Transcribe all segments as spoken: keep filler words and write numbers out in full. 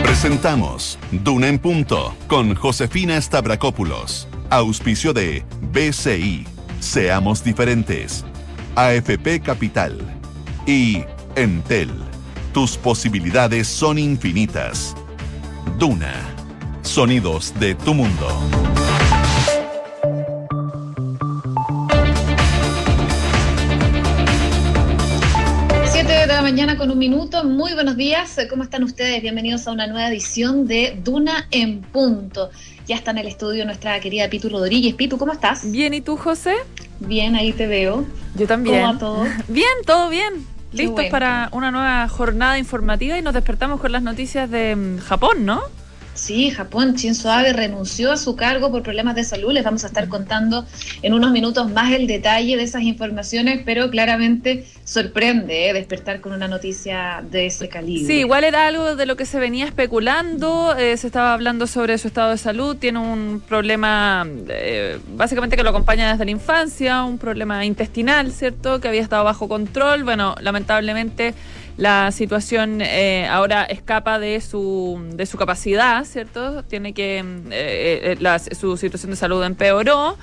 Presentamos Duna en Punto con Josefina Stavrakopoulos. Auspicio de B C I, Seamos Diferentes, A F P Capital y Entel. Tus posibilidades son infinitas. Duna, sonidos de tu mundo. De la mañana con un minuto. Muy buenos días, ¿cómo están ustedes? Bienvenidos a una nueva edición de Duna en Punto. Ya está en el estudio nuestra querida Pitu Rodríguez. Pitu, ¿cómo estás? Bien, ¿y tú, José? Bien, ahí te veo. Yo también. ¿Cómo va todo? Bien, todo bien. Qué Listos bueno. para una nueva jornada informativa y nos despertamos con las noticias de um, Japón, ¿no? Sí, Japón, Shinzo Abe renunció a su cargo por problemas de salud. Les vamos a estar contando en unos minutos más el detalle de esas informaciones, pero claramente sorprende ¿eh? despertar con una noticia de ese calibre. Sí, igual era algo de lo que se venía especulando, eh, se estaba hablando sobre su estado de salud, tiene un problema eh, básicamente que lo acompaña desde la infancia, un problema intestinal, ¿cierto?, que había estado bajo control. Bueno, lamentablemente la situación eh, ahora escapa de su de su capacidad, ¿cierto? Tiene que eh, eh, la, su situación de salud empeoró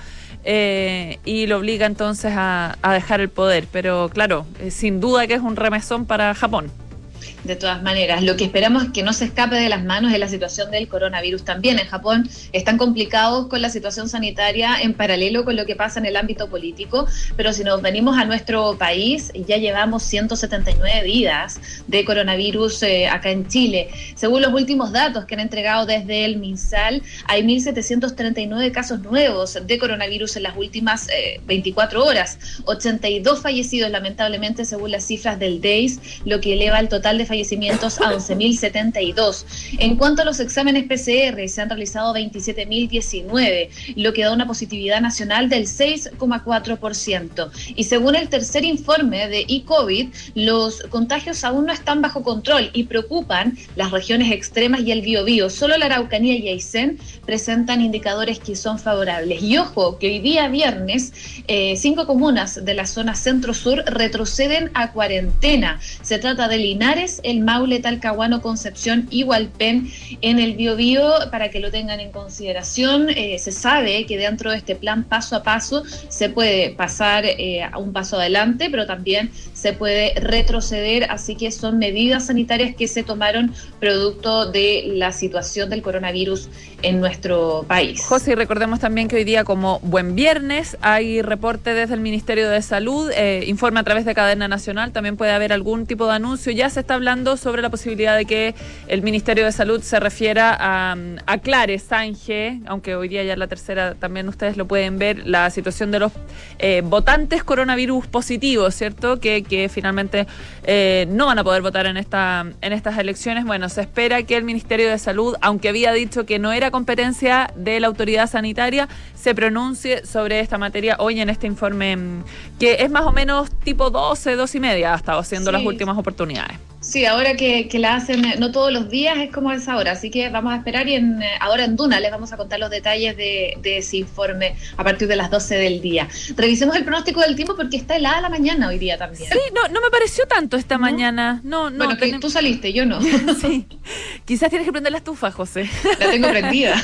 eh, y lo obliga entonces a, a dejar el poder. Pero claro, eh, sin duda que es un remesón para Japón. De todas maneras, lo que esperamos es que no se escape de las manos de la situación del coronavirus también. En Japón están complicados con la situación sanitaria en paralelo con lo que pasa en el ámbito político, pero si nos venimos a nuestro país, ya llevamos ciento setenta y nueve vidas de coronavirus eh, acá en Chile. Según los últimos datos que han entregado desde el MinSal, hay mil setecientos treinta y nueve casos nuevos de coronavirus en las últimas eh, veinticuatro horas, ochenta y dos fallecidos lamentablemente según las cifras del D E I S, lo que eleva el total de fallecimientos a once mil setenta y dos. En cuanto a los exámenes P C R, se han realizado veintisiete mil diecinueve, lo que da una positividad nacional del seis coma cuatro por ciento. Y según el tercer informe de eCovid, los contagios aún no están bajo control y preocupan las regiones extremas y el Biobío. Solo la Araucanía y Aysén presentan indicadores que son favorables. Y ojo, que hoy día viernes, eh, cinco comunas de la zona centro-sur retroceden a cuarentena. Se trata de Linares, el Maule, Talcahuano, Concepción y Hualpén en el Biobío, para que lo tengan en consideración. Eh, se sabe que dentro de este plan paso a paso se puede pasar eh, a un paso adelante, pero también se puede retroceder, así que son medidas sanitarias que se tomaron producto de la situación del coronavirus en nuestro país. José, y recordemos también que hoy día, como buen viernes, hay reporte desde el Ministerio de Salud, eh, informe a través de Cadena Nacional, también puede haber algún tipo de anuncio. Ya se está hablando sobre la posibilidad de que el Ministerio de Salud se refiera a aclare, zanje, aunque hoy día ya la tercera también ustedes lo pueden ver, la situación de los eh, votantes coronavirus positivos, ¿cierto?, que, que finalmente eh, no van a poder votar en esta en estas elecciones. Bueno, se espera que el Ministerio de Salud, aunque había dicho que no era competencia de la autoridad sanitaria, se pronuncie sobre esta materia hoy en este informe, que es más o menos tipo doce, doce y media, ha estado siendo sí. las últimas oportunidades. Sí, ahora que, que la hacen no todos los días es como esa hora, así que vamos a esperar y en, ahora en Duna les vamos a contar los detalles de, de ese informe a partir de las doce del día. Revisemos el pronóstico del tiempo porque está helada la mañana hoy día también. Sí, no, no me pareció tanto esta ¿No? mañana. No, no. Bueno, que tenemos... tú saliste, yo no. Sí. Quizás tienes que prender la estufa, José. La tengo prendida.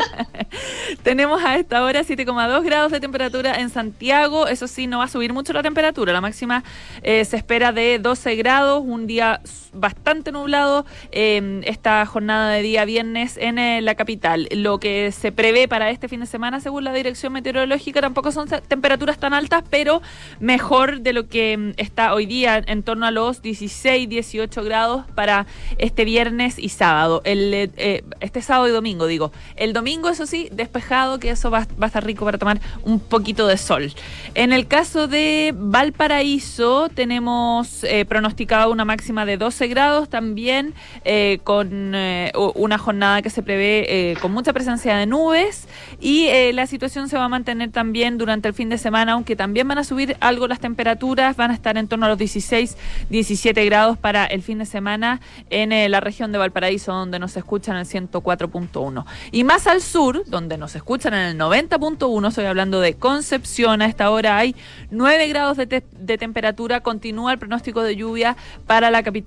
Tenemos a esta hora siete coma dos grados de temperatura en Santiago. Eso sí, no va a subir mucho la temperatura. La máxima eh, se espera de doce grados, un día bastante nublado eh, esta jornada de día viernes en eh, la capital. Lo que se prevé para este fin de semana, según la Dirección Meteorológica, tampoco son temperaturas tan altas, pero mejor de lo que está hoy día, en torno a los dieciséis, dieciocho grados para este viernes y sábado. El, eh, este sábado y domingo, digo. El domingo, eso sí, despejado, que eso va, va a estar rico para tomar un poquito de sol. En el caso de Valparaíso, tenemos eh, pronosticado una máxima de doce grados también, eh, con eh, una jornada que se prevé eh, con mucha presencia de nubes, y eh, la situación se va a mantener también durante el fin de semana, aunque también van a subir algo las temperaturas, van a estar en torno a los dieciséis, diecisiete grados para el fin de semana en eh, la región de Valparaíso, donde nos escuchan en el ciento cuatro punto uno. Y más al sur, donde nos escuchan en el noventa punto uno, estoy hablando de Concepción, a esta hora hay nueve grados de, te- de temperatura, continúa el pronóstico de lluvia para la capital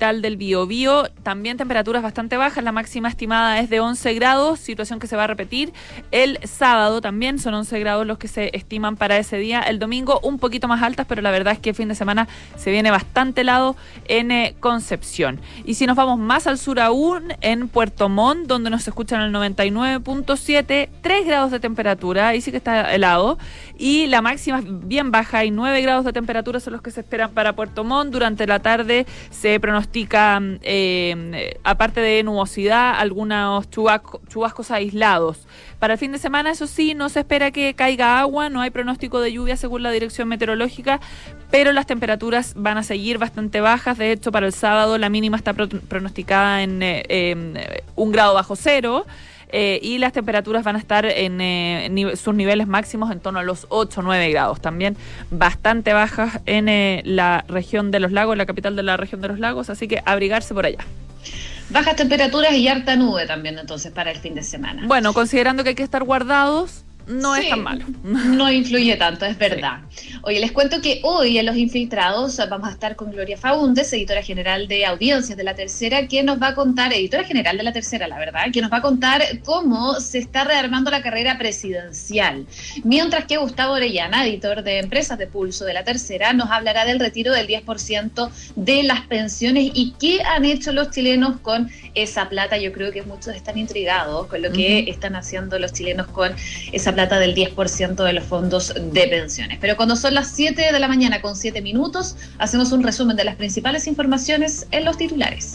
litoral del Biobío, también temperaturas bastante bajas, la máxima estimada es de once grados, situación que se va a repetir el sábado, también son once grados los que se estiman para ese día. El domingo un poquito más altas, pero la verdad es que el fin de semana se viene bastante helado en eh, Concepción. Y si nos vamos más al sur aún, en Puerto Montt, donde nos escuchan el noventa y nueve punto siete, tres grados de temperatura, ahí sí que está helado, y la máxima bien baja, y nueve grados de temperatura son los que se esperan para Puerto Montt. Durante la tarde se pronostica, eh, aparte de nubosidad, algunos chubascos, chubascos aislados. Para el fin de semana, eso sí, no se espera que caiga agua, no hay pronóstico de lluvia según la Dirección Meteorológica, pero las temperaturas van a seguir bastante bajas. De hecho, para el sábado la mínima está pro- pronosticada en eh, eh, un grado bajo cero. Eh, y las temperaturas van a estar en eh, nive- sus niveles máximos en torno a los ocho o nueve grados, también bastante bajas en eh, la región de los lagos, la capital de la región de los lagos, así que abrigarse por allá. Bajas temperaturas y harta nube también entonces para el fin de semana. Bueno, considerando que hay que estar guardados, no sí, es tan malo. No influye tanto, es verdad. Sí. Oye, les cuento que hoy en Los Infiltrados vamos a estar con Gloria Faúndez, editora general de Audiencias de La Tercera, que nos va a contar, editora general de La Tercera, la verdad, que nos va a contar cómo se está rearmando la carrera presidencial. Mientras que Gustavo Orellana, editor de Empresas de Pulso de La Tercera, nos hablará del retiro del diez por ciento de las pensiones y qué han hecho los chilenos con esa plata. Yo creo que muchos están intrigados con lo que uh-huh. están haciendo los chilenos con esa plata del diez por ciento de los fondos de pensiones. Pero cuando son las siete de la mañana con siete minutos, hacemos un resumen de las principales informaciones en los titulares.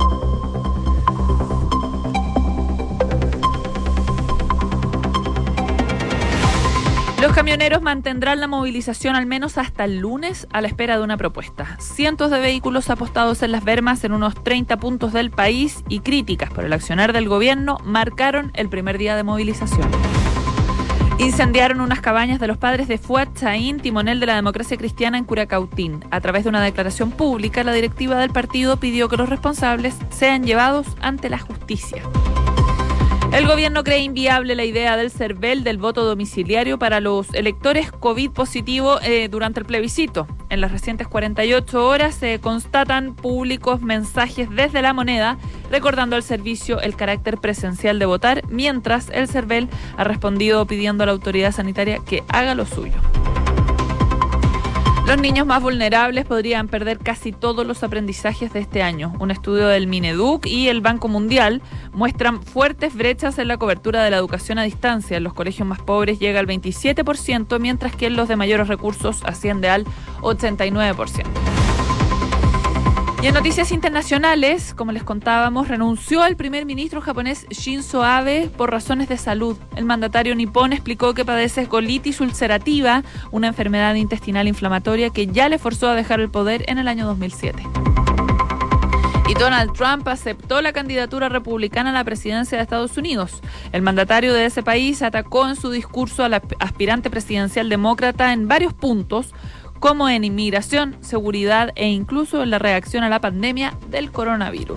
Los camioneros mantendrán la movilización al menos hasta el lunes a la espera de una propuesta. Cientos de vehículos apostados en las bermas en unos treinta puntos del país y críticas por el accionar del gobierno marcaron el primer día de movilización. Incendiaron unas cabañas de los padres de Fuad Chaín, timonel de la democracia cristiana en Curacautín. A través de una declaración pública, la directiva del partido pidió que los responsables sean llevados ante la justicia. El gobierno cree inviable la idea del CERVEL del voto domiciliario para los electores COVID positivo eh, durante el plebiscito. En las recientes cuarenta y ocho horas se constatan públicos mensajes desde La Moneda recordando al servicio el carácter presencial de votar, mientras el CERVEL ha respondido pidiendo a la autoridad sanitaria que haga lo suyo. Los niños más vulnerables podrían perder casi todos los aprendizajes de este año. Un estudio del Mineduc y el Banco Mundial muestran fuertes brechas en la cobertura de la educación a distancia. En los colegios más pobres llega al veintisiete por ciento, mientras que en los de mayores recursos asciende al ochenta y nueve por ciento. Y en noticias internacionales, como les contábamos, renunció el primer ministro japonés Shinzo Abe por razones de salud. El mandatario nipón explicó que padece colitis ulcerativa, una enfermedad intestinal inflamatoria que ya le forzó a dejar el poder en el año dos mil siete. Y Donald Trump aceptó la candidatura republicana a la presidencia de Estados Unidos. El mandatario de ese país atacó en su discurso a la aspirante presidencial demócrata en varios puntos, como en inmigración, seguridad e incluso en la reacción a la pandemia del coronavirus.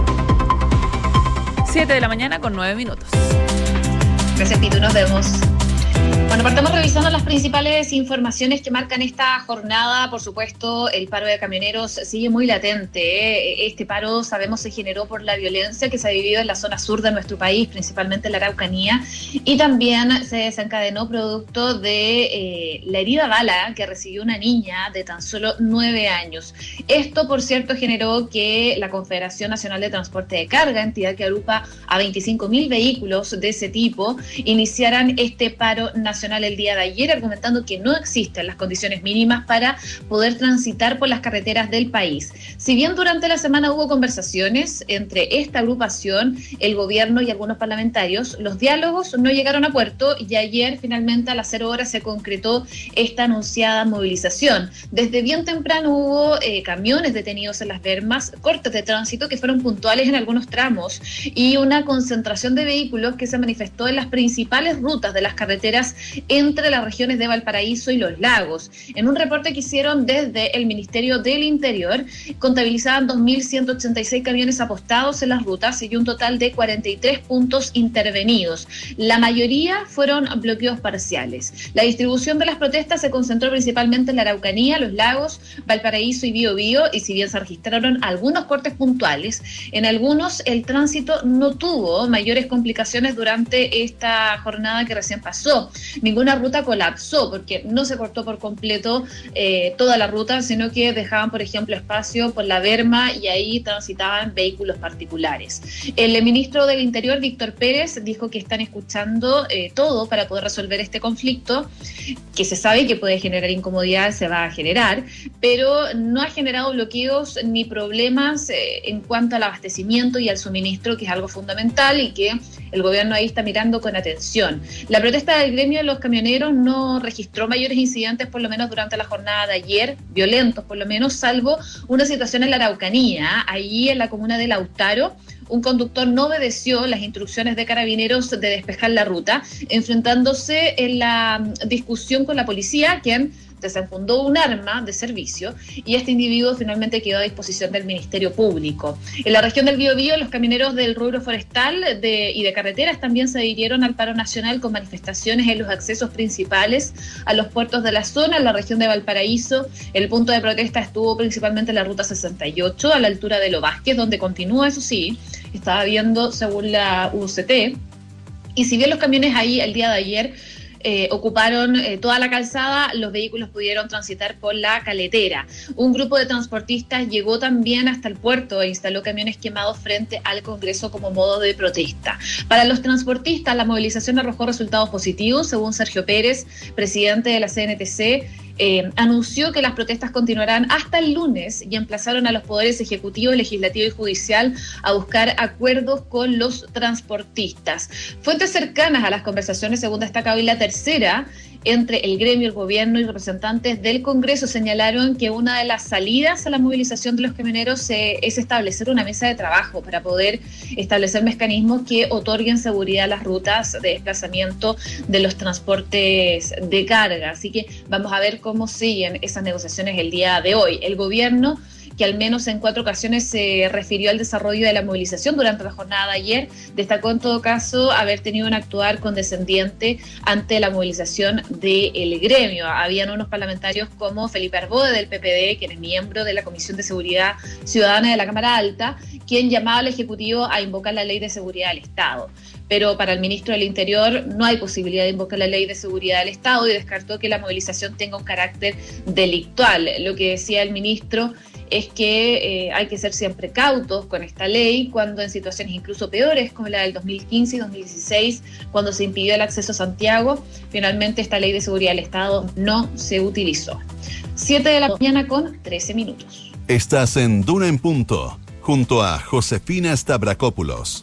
siete de la mañana con nueve minutos. Gracias, Pitu, nos vemos. Bueno, partamos revisando las principales informaciones que marcan esta jornada. Por supuesto, el paro de camioneros sigue muy latente, ¿eh? Este paro, sabemos, se generó por la violencia que se ha vivido en la zona sur de nuestro país, principalmente en la Araucanía, y también se desencadenó producto de eh, la herida bala que recibió una niña de tan solo nueve años. Esto, por cierto, generó que la Confederación Nacional de Transporte de Carga, entidad que agrupa a veinticinco mil vehículos de ese tipo, iniciaran este paro nacional el día de ayer, argumentando que no existen las condiciones mínimas para poder transitar por las carreteras del país. Si bien durante la semana hubo conversaciones entre esta agrupación, el gobierno y algunos parlamentarios, los diálogos no llegaron a puerto y ayer finalmente a las cero horas se concretó esta anunciada movilización. Desde bien temprano hubo eh, camiones detenidos en las bermas, cortes de tránsito que fueron puntuales en algunos tramos y una concentración de vehículos que se manifestó en las principales rutas de las carreteras entre las regiones de Valparaíso y Los Lagos. En un reporte que hicieron desde el Ministerio del Interior, contabilizaban dos mil ciento ochenta y seis camiones apostados en las rutas y un total de cuarenta y tres puntos intervenidos. La mayoría fueron bloqueos parciales. La distribución de las protestas se concentró principalmente en la Araucanía, Los Lagos, Valparaíso y Biobío, y si bien se registraron algunos cortes puntuales, en algunos el tránsito no tuvo mayores complicaciones durante esta jornada que recién pasó. Ninguna ruta colapsó porque no se cortó por completo eh, toda la ruta, sino que dejaban, por ejemplo, espacio por la berma y ahí transitaban vehículos particulares. El ministro del Interior, Víctor Pérez, dijo que están escuchando eh, todo para poder resolver este conflicto, que se sabe que puede generar incomodidad, se va a generar, pero no ha generado bloqueos ni problemas eh, en cuanto al abastecimiento y al suministro, que es algo fundamental y que el gobierno ahí está mirando con atención. La protesta del gremio de los camioneros no registró mayores incidentes, por lo menos durante la jornada de ayer, violentos por lo menos, salvo una situación en la Araucanía, allí en la comuna de Lautaro. Un conductor no obedeció las instrucciones de carabineros de despejar la ruta, enfrentándose en la discusión con la policía, quien desenfundó un arma de servicio, y este individuo finalmente quedó a disposición del Ministerio Público. En la región del Biobío, los camioneros del rubro forestal de, y de carreteras también se adhirieron al paro nacional con manifestaciones en los accesos principales a los puertos de la zona. En la región de Valparaíso, el punto de protesta estuvo principalmente en la ruta sesenta y ocho, a la altura de Lo Vázquez, donde continúa, eso sí, estaba viendo según la U C T, y si bien los camiones ahí el día de ayer Eh, ocuparon eh, toda la calzada, los vehículos pudieron transitar por la caletera. Un grupo de transportistas llegó también hasta el puerto e instaló camiones quemados frente al Congreso como modo de protesta. Para los transportistas, la movilización arrojó resultados positivos, según Sergio Pérez, presidente de la C N T C. Eh, anunció que las protestas continuarán hasta el lunes y emplazaron a los poderes ejecutivo, legislativo y judicial a buscar acuerdos con los transportistas. Fuentes cercanas a las conversaciones, según destaca hoy La Tercera, entre el gremio, el gobierno y representantes del Congreso, señalaron que una de las salidas a la movilización de los camioneros eh, es establecer una mesa de trabajo para poder establecer mecanismos que otorguen seguridad a las rutas de desplazamiento de los transportes de carga. Así que vamos a ver cómo siguen esas negociaciones el día de hoy. El gobierno, que al menos en cuatro ocasiones se refirió al desarrollo de la movilización durante la jornada de ayer, destacó en todo caso haber tenido un actuar condescendiente ante la movilización del gremio. Habían unos parlamentarios como Felipe Arbode del P P D, quien es miembro de la Comisión de Seguridad Ciudadana de la Cámara Alta, quien llamaba al Ejecutivo a invocar la Ley de Seguridad del Estado. Pero para el ministro del Interior no hay posibilidad de invocar la Ley de Seguridad del Estado y descartó que la movilización tenga un carácter delictual. Lo que decía el ministro es que eh, hay que ser siempre cautos con esta ley cuando en situaciones incluso peores como la del dos mil quince y dos mil dieciséis, cuando se impidió el acceso a Santiago, finalmente esta Ley de Seguridad del Estado no se utilizó. siete de la mañana con trece minutos. Estás en Duna en Punto, junto a Josefina Stavrakopoulos.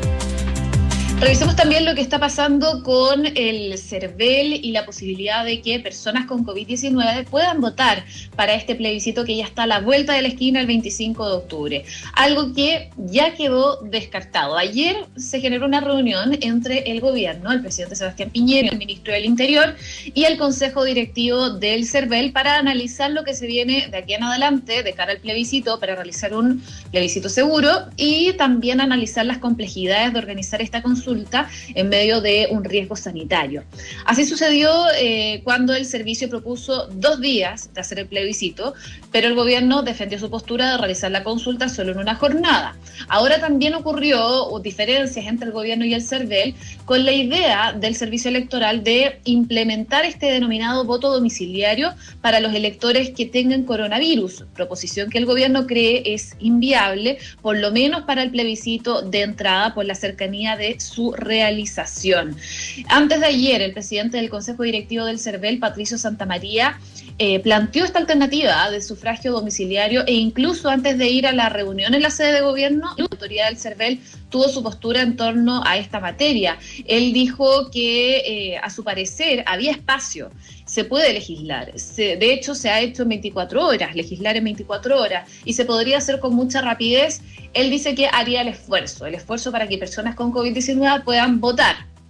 Revisemos también lo que está pasando con el CERVEL y la posibilidad de que personas con COVID diecinueve puedan votar para este plebiscito que ya está a la vuelta de la esquina el veinticinco de octubre. Algo que ya quedó descartado. Ayer se generó una reunión entre el gobierno, el presidente Sebastián Piñera, el ministro del Interior y el consejo directivo del CERVEL para analizar lo que se viene de aquí en adelante de cara al plebiscito, para realizar un plebiscito seguro y también analizar las complejidades de organizar esta consulta en medio de un riesgo sanitario. Así sucedió eh, cuando el servicio propuso dos días de hacer el plebiscito, pero el gobierno defendió su postura de realizar la consulta solo en una jornada. Ahora también ocurrió diferencias entre el gobierno y el CERVEL con la idea del servicio electoral de implementar este denominado voto domiciliario para los electores que tengan coronavirus, proposición que el gobierno cree es inviable, por lo menos para el plebiscito de entrada por la cercanía de su realización. Antes de ayer, el presidente del Consejo Directivo del CERVEL, Patricio Santamaría, eh, planteó esta alternativa de sufragio domiciliario e incluso antes de ir a la reunión en la sede de gobierno, la autoridad del CERVEL tuvo su postura en torno a esta materia. Él dijo que eh, a su parecer había espacio, se puede legislar, se, de hecho se ha hecho en veinticuatro horas, legislar en veinticuatro horas, y se podría hacer con mucha rapidez. Él dice que haría el esfuerzo, el esfuerzo para que personas con COVID diecinueve puedan votar.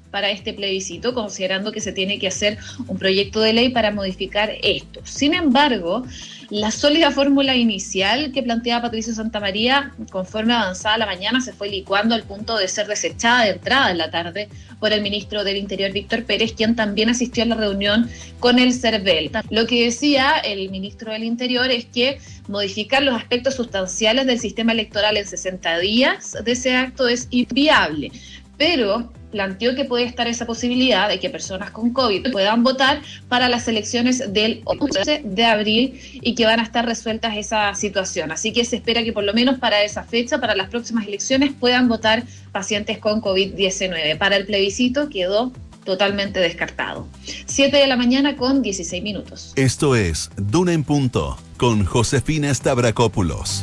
para este plebiscito, considerando que se tiene que hacer un proyecto de ley para modificar esto. Sin embargo, la sólida fórmula inicial que planteaba Patricio Santamaría, conforme avanzaba la mañana, se fue licuando al punto de ser desechada de entrada en la tarde por el ministro del Interior, Víctor Pérez, quien también asistió a la reunión con el CERVEL. Lo que decía el ministro del Interior es que modificar los aspectos sustanciales del sistema electoral en sesenta días de ese acto es inviable, pero planteó que puede estar esa posibilidad de que personas con COVID puedan votar para las elecciones del once de abril y que van a estar resueltas esa situación. Así que se espera que por lo menos para esa fecha, para las próximas elecciones, puedan votar pacientes con COVID diecinueve. Para el plebiscito quedó totalmente descartado. siete de la mañana con dieciséis minutos. Esto es Duna en Punto con Josefina Stavrakopoulos.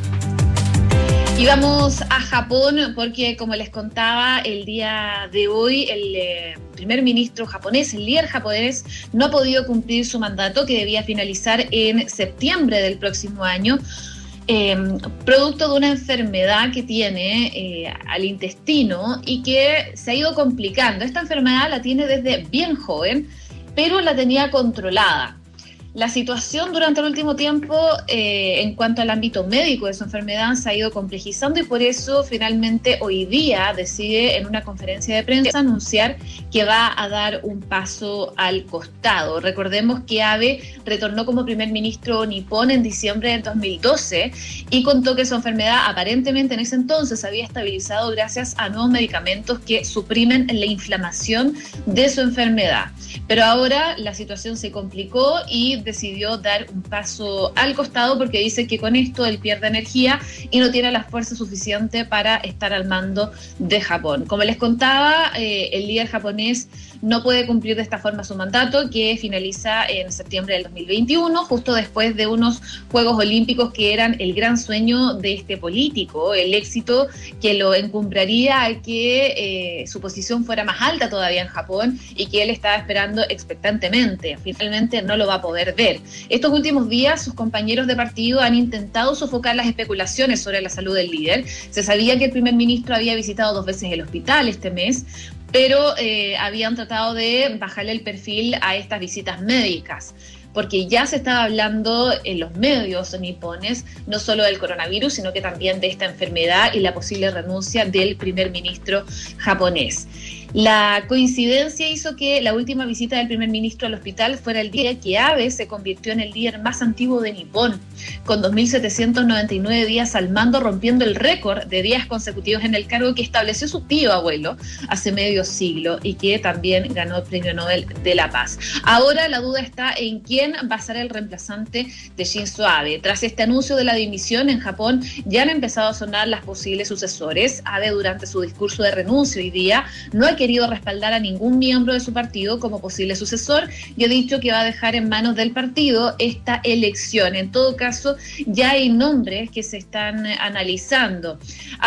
Y vamos a Japón porque, como les contaba, el día de hoy el eh, primer ministro japonés, el líder japonés, no ha podido cumplir su mandato que debía finalizar en septiembre del próximo año, eh, producto de una enfermedad que tiene eh, al intestino y que se ha ido complicando. Esta enfermedad la tiene desde bien joven, pero la tenía controlada. La situación durante el último tiempo eh, en cuanto al ámbito médico de su enfermedad se ha ido complejizando y por eso finalmente hoy día decide en una conferencia de prensa anunciar que va a dar un paso al costado. Recordemos que Abe retornó como primer ministro nipón en diciembre del dos mil doce y contó que su enfermedad aparentemente en ese entonces había estabilizado gracias a nuevos medicamentos que suprimen la inflamación de su enfermedad. Pero ahora la situación se complicó y decidió dar un paso al costado porque dice que con esto él pierde energía y no tiene la fuerza suficiente para estar al mando de Japón. Como les contaba, eh, el líder japonés no puede cumplir de esta forma su mandato, que finaliza en septiembre del dos mil veintiuno, justo después de unos Juegos Olímpicos que eran el gran sueño de este político, el éxito que lo encumbraría a que eh, su posición fuera más alta todavía en Japón y que él estaba esperando expectantemente. Finalmente no lo va a poder ver. Estos últimos días sus compañeros de partido han intentado sofocar las especulaciones sobre la salud del líder. Se sabía que el primer ministro había visitado dos veces el hospital este mes, pero eh, habían tratado de bajarle el perfil a estas visitas médicas, porque ya se estaba hablando en los medios nipones no solo del coronavirus, sino que también de esta enfermedad y la posible renuncia del primer ministro japonés. La coincidencia hizo que la última visita del primer ministro al hospital fuera el día que Abe se convirtió en el líder más antiguo de Nippon, con dos mil setecientos noventa y nueve días al mando, rompiendo el récord de días consecutivos en el cargo que estableció su tío abuelo hace medio siglo y que también ganó el Premio Nobel de la Paz. Ahora la duda está en quién va a ser el reemplazante de Shinzo Abe. Tras este anuncio de la dimisión en Japón, ya han empezado a sonar las posibles sucesores. Abe, durante su discurso de renuncia hoy día, no ha querido respaldar a ningún miembro de su partido como posible sucesor y ha dicho que va a dejar en manos del partido esta elección. En todo caso, ya hay nombres que se están analizando.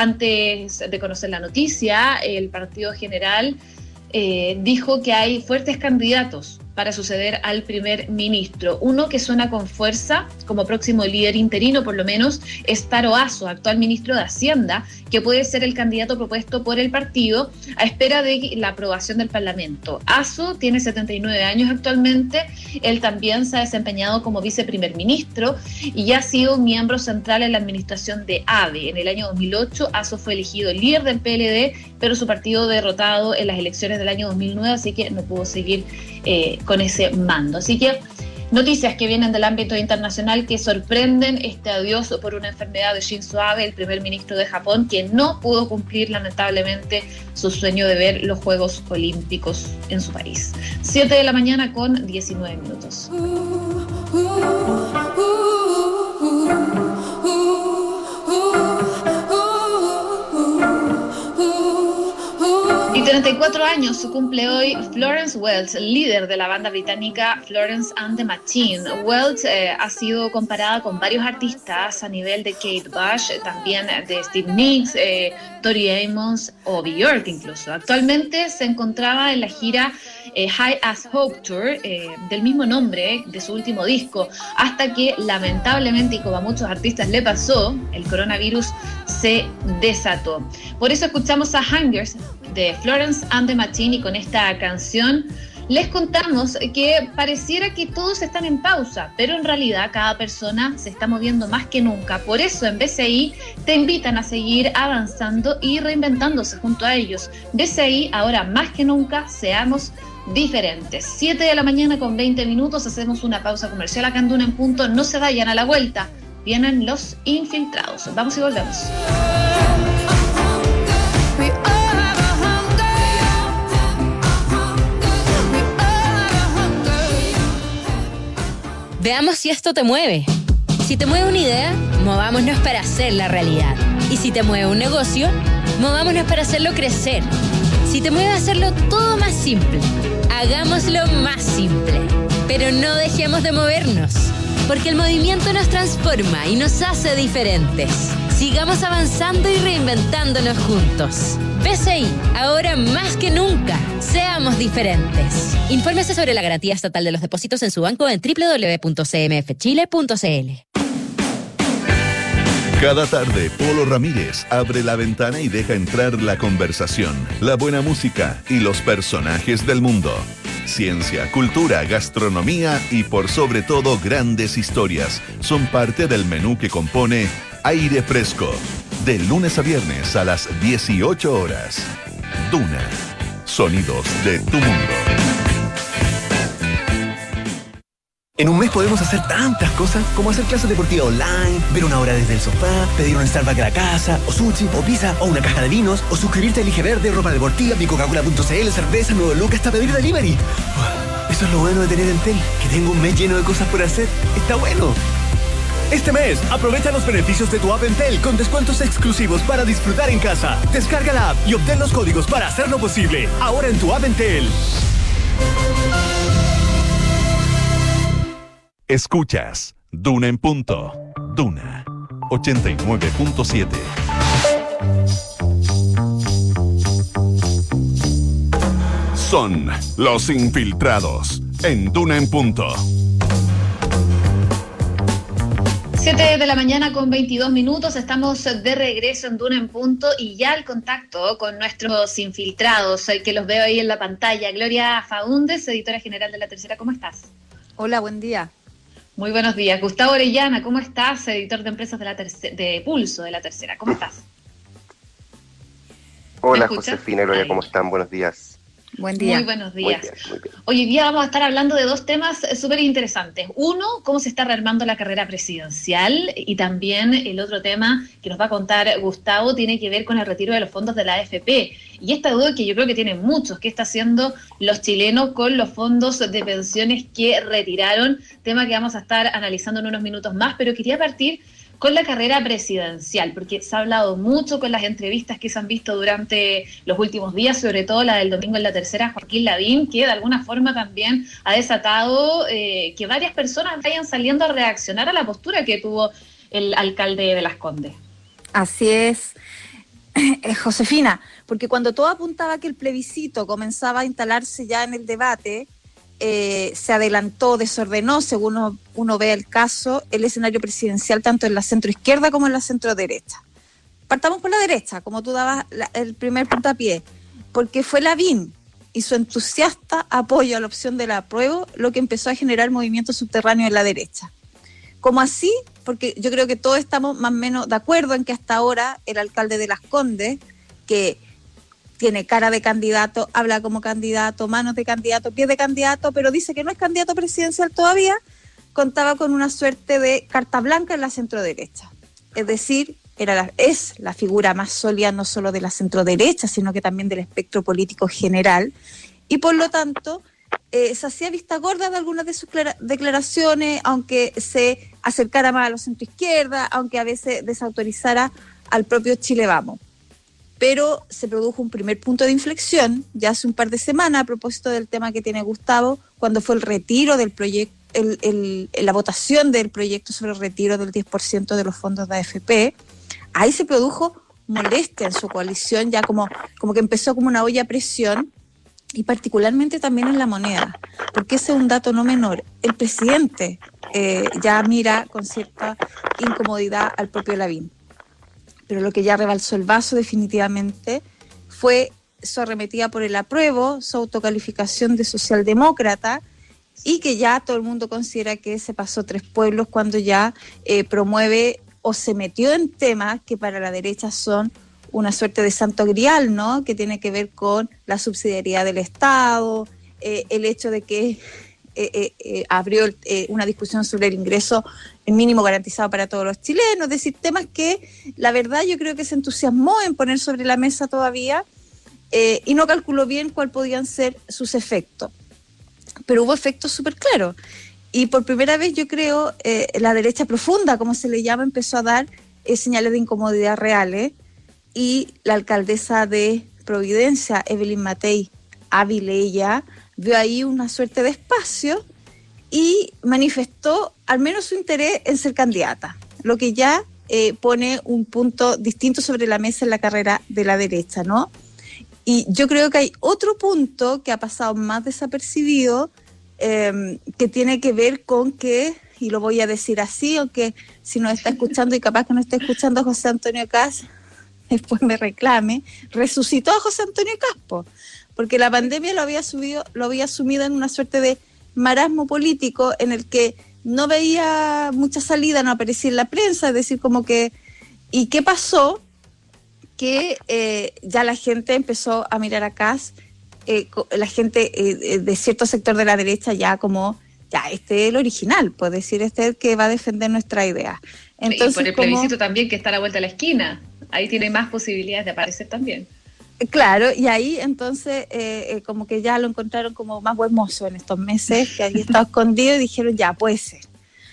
Antes de conocer la noticia, el Partido General eh, dijo que hay fuertes candidatos para suceder al primer ministro. Uno que suena con fuerza como próximo líder interino, por lo menos, es Taro Aso, actual ministro de Hacienda, que puede ser el candidato propuesto por el partido a espera de la aprobación del Parlamento. Aso tiene setenta y nueve años actualmente, él también se ha desempeñado como viceprimer ministro y ya ha sido un miembro central en la administración de Abe. En el año dos mil ocho, Aso fue elegido líder del P L D, pero su partido derrotado en las elecciones del año dos mil nueve, así que no pudo seguir eh, con ese mando. Así que noticias que vienen del ámbito internacional que sorprenden este adiós por una enfermedad de Shinzo Abe, el primer ministro de Japón, que no pudo cumplir lamentablemente su sueño de ver los Juegos Olímpicos en su país. siete de la mañana con diecinueve minutos. Y treinta y cuatro años su cumple hoy Florence Welch, líder de la banda británica Florence and the Machine. Welch eh, ha sido comparada con varios artistas a nivel de Kate Bush, también de Steve Nicks, eh, Tori Amos o Björk incluso. Actualmente se encontraba en la gira eh, High as Hope Tour, eh, del mismo nombre eh, de su último disco, hasta que lamentablemente, y como a muchos artistas le pasó, el coronavirus se desató. Por eso escuchamos a Hangers de Florence Florence and the Machine, y con esta canción les contamos que pareciera que todos están en pausa, pero en realidad cada persona se está moviendo más que nunca. Por eso en B C I te invitan a seguir avanzando y reinventándose junto a ellos. B C I, ahora más que nunca, seamos diferentes. siete de la mañana con veinte minutos, hacemos una pausa comercial acá en Duna en Punto. No se vayan, a la vuelta vienen los infiltrados. Vamos y volvemos. Veamos si esto te mueve. Si te mueve una idea, movámonos para hacerla realidad. Y si te mueve un negocio, movámonos para hacerlo crecer. Si te mueve hacerlo todo más simple, hagámoslo más simple. Pero no dejemos de movernos, porque el movimiento nos transforma y nos hace diferentes. Sigamos avanzando y reinventándonos juntos. B C I, ahora más que nunca, seamos diferentes. Infórmese sobre la garantía estatal de los depósitos en su banco en doble u doble u doble u punto c m f chile punto c l. Cada tarde, Polo Ramírez abre la ventana y deja entrar la conversación, la buena música y los personajes del mundo. Ciencia, cultura, gastronomía y por sobre todo grandes historias son parte del menú que compone Aire Fresco, de lunes a viernes a las dieciocho horas. Duna, sonidos de tu mundo. En un mes podemos hacer tantas cosas, como hacer clases deportivas online, ver una hora desde el sofá, pedir un Starbucks a la casa, o sushi, o pizza, o una caja de vinos, o suscribirte al I G Verde, ropa deportiva, mi Coca-Cola punto c l, cerveza, nuevo look, hasta pedir delivery. Eso es lo bueno de tener Entel, que tengo un mes lleno de cosas por hacer. ¡Está bueno! Este mes, aprovecha los beneficios de tu app Entel con descuentos exclusivos para disfrutar en casa. Descarga la app y obtén los códigos para hacerlo posible. Ahora en tu app Entel. Escuchas Duna en Punto. Duna ochenta y nueve punto siete. Son los infiltrados en Duna en Punto. siete de la mañana con veintidós minutos, estamos de regreso en Duna en Punto y ya al contacto con nuestros infiltrados, el que los veo ahí en la pantalla. Gloria Faúndez, editora general de La Tercera, ¿cómo estás? Hola, buen día. Muy buenos días. Gustavo Orellana, ¿cómo estás? Editor de empresas de, la terce- de Pulso de La Tercera, ¿cómo estás? Hola Josefina, Gloria, ¿cómo están? Buenos días. Buen día. Muy buenos días. Muy bien, muy bien. Hoy día vamos a estar hablando de dos temas súper interesantes. Uno, cómo se está rearmando la carrera presidencial, y también el otro tema que nos va a contar Gustavo tiene que ver con el retiro de los fondos de la A F P. Y esta duda que yo creo que tienen muchos, ¿qué está haciendo los chilenos con los fondos de pensiones que retiraron? Tema que vamos a estar analizando en unos minutos más, pero quería partir con la carrera presidencial, porque se ha hablado mucho con las entrevistas que se han visto durante los últimos días, sobre todo la del domingo en La Tercera, Joaquín Lavín, que de alguna forma también ha desatado eh, que varias personas vayan saliendo a reaccionar a la postura que tuvo el alcalde de Las Condes. Así es, eh, Josefina, porque cuando todo apuntaba que el plebiscito comenzaba a instalarse ya en el debate, Eh, se adelantó, desordenó, según uno, uno ve el caso, el escenario presidencial tanto en la centroizquierda como en la centroderecha. Partamos por la derecha, como tú dabas la, el primer puntapié, porque fue Lavín y su entusiasta apoyo a la opción del apruebo lo que empezó a generar movimiento subterráneo en la derecha. Como así, porque yo creo que todos estamos más o menos de acuerdo en que hasta ahora el alcalde de Las Condes, que tiene cara de candidato, habla como candidato, manos de candidato, pies de candidato, pero dice que no es candidato presidencial todavía, contaba con una suerte de carta blanca en la centroderecha. Es decir, era la, es la figura más sólida no solo de la centroderecha, sino que también del espectro político general, y por lo tanto eh, se hacía vista gorda de algunas de sus declaraciones, aunque se acercara más a la centroizquierda, aunque a veces desautorizara al propio Chile Vamos. Pero se produjo un primer punto de inflexión ya hace un par de semanas a propósito del tema que tiene Gustavo, cuando fue el retiro del proyecto, el, el, la votación del proyecto sobre el retiro del diez por ciento de los fondos de A F P. Ahí se produjo molestia en su coalición, ya como, como que empezó como una olla a presión, y particularmente también en la moneda, porque ese es un dato no menor. El presidente eh, ya mira con cierta incomodidad al propio Lavín. Pero lo que ya rebalsó el vaso definitivamente fue su arremetida por el apruebo, su autocalificación de socialdemócrata, y que ya todo el mundo considera que se pasó tres pueblos cuando ya eh, promueve o se metió en temas que para la derecha son una suerte de santo grial, ¿no? Que tiene que ver con la subsidiariedad del Estado, eh, el hecho de que eh, eh, eh, abrió eh, una discusión sobre el ingreso mínimo garantizado para todos los chilenos, es decir, temas que la verdad yo creo que se entusiasmó en poner sobre la mesa todavía eh, y no calculó bien cuáles podían ser sus efectos. Pero hubo efectos súper claros. Y por primera vez, yo creo, eh, la derecha profunda, como se le llama, empezó a dar eh, señales de incomodidad reales. Y la alcaldesa de Providencia, Evelyn Matei Avilella, vio ahí una suerte de espacio y manifestó al menos su interés en ser candidata, lo que ya eh, pone un punto distinto sobre la mesa en la carrera de la derecha, ¿no? Y yo creo que hay otro punto que ha pasado más desapercibido, eh, que tiene que ver con que, y lo voy a decir así, aunque si nos está escuchando y capaz que no esté escuchando a José Antonio Kast, después me reclame, resucitó a José Antonio Kast, porque la pandemia lo había subido, lo había sumido en una suerte de marasmo político en el que no veía mucha salida, no aparecía en la prensa, es decir, como que, ¿y qué pasó? Que eh, ya la gente empezó a mirar a Kast, eh, la gente eh, de cierto sector de la derecha ya como, ya, este es el original, puede decir, este es el que va a defender nuestra idea. Entonces, y por el como, plebiscito también, que está a la vuelta de la esquina, ahí tiene más posibilidades de aparecer también. Claro, y ahí entonces eh, eh, como que ya lo encontraron como más buen mozo en estos meses, que había estado escondido, y dijeron ya, puede ser.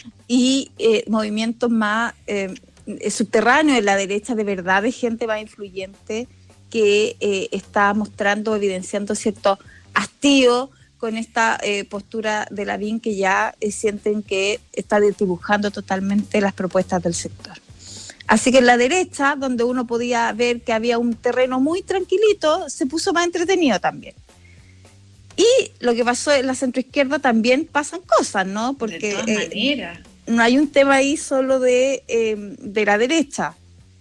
Y eh, movimientos más... Eh, subterráneo en la derecha, de verdad, de gente más influyente que eh, está mostrando, evidenciando cierto hastío con esta eh, postura de Lavín, que ya eh, sienten que está desdibujando totalmente las propuestas del sector. Así que en la derecha, donde uno podía ver que había un terreno muy tranquilito, se puso más entretenido también. Y lo que pasó en la centroizquierda también pasan cosas, ¿no? Porque de todas eh, maneras. No hay un tema ahí solo de, eh, de la derecha.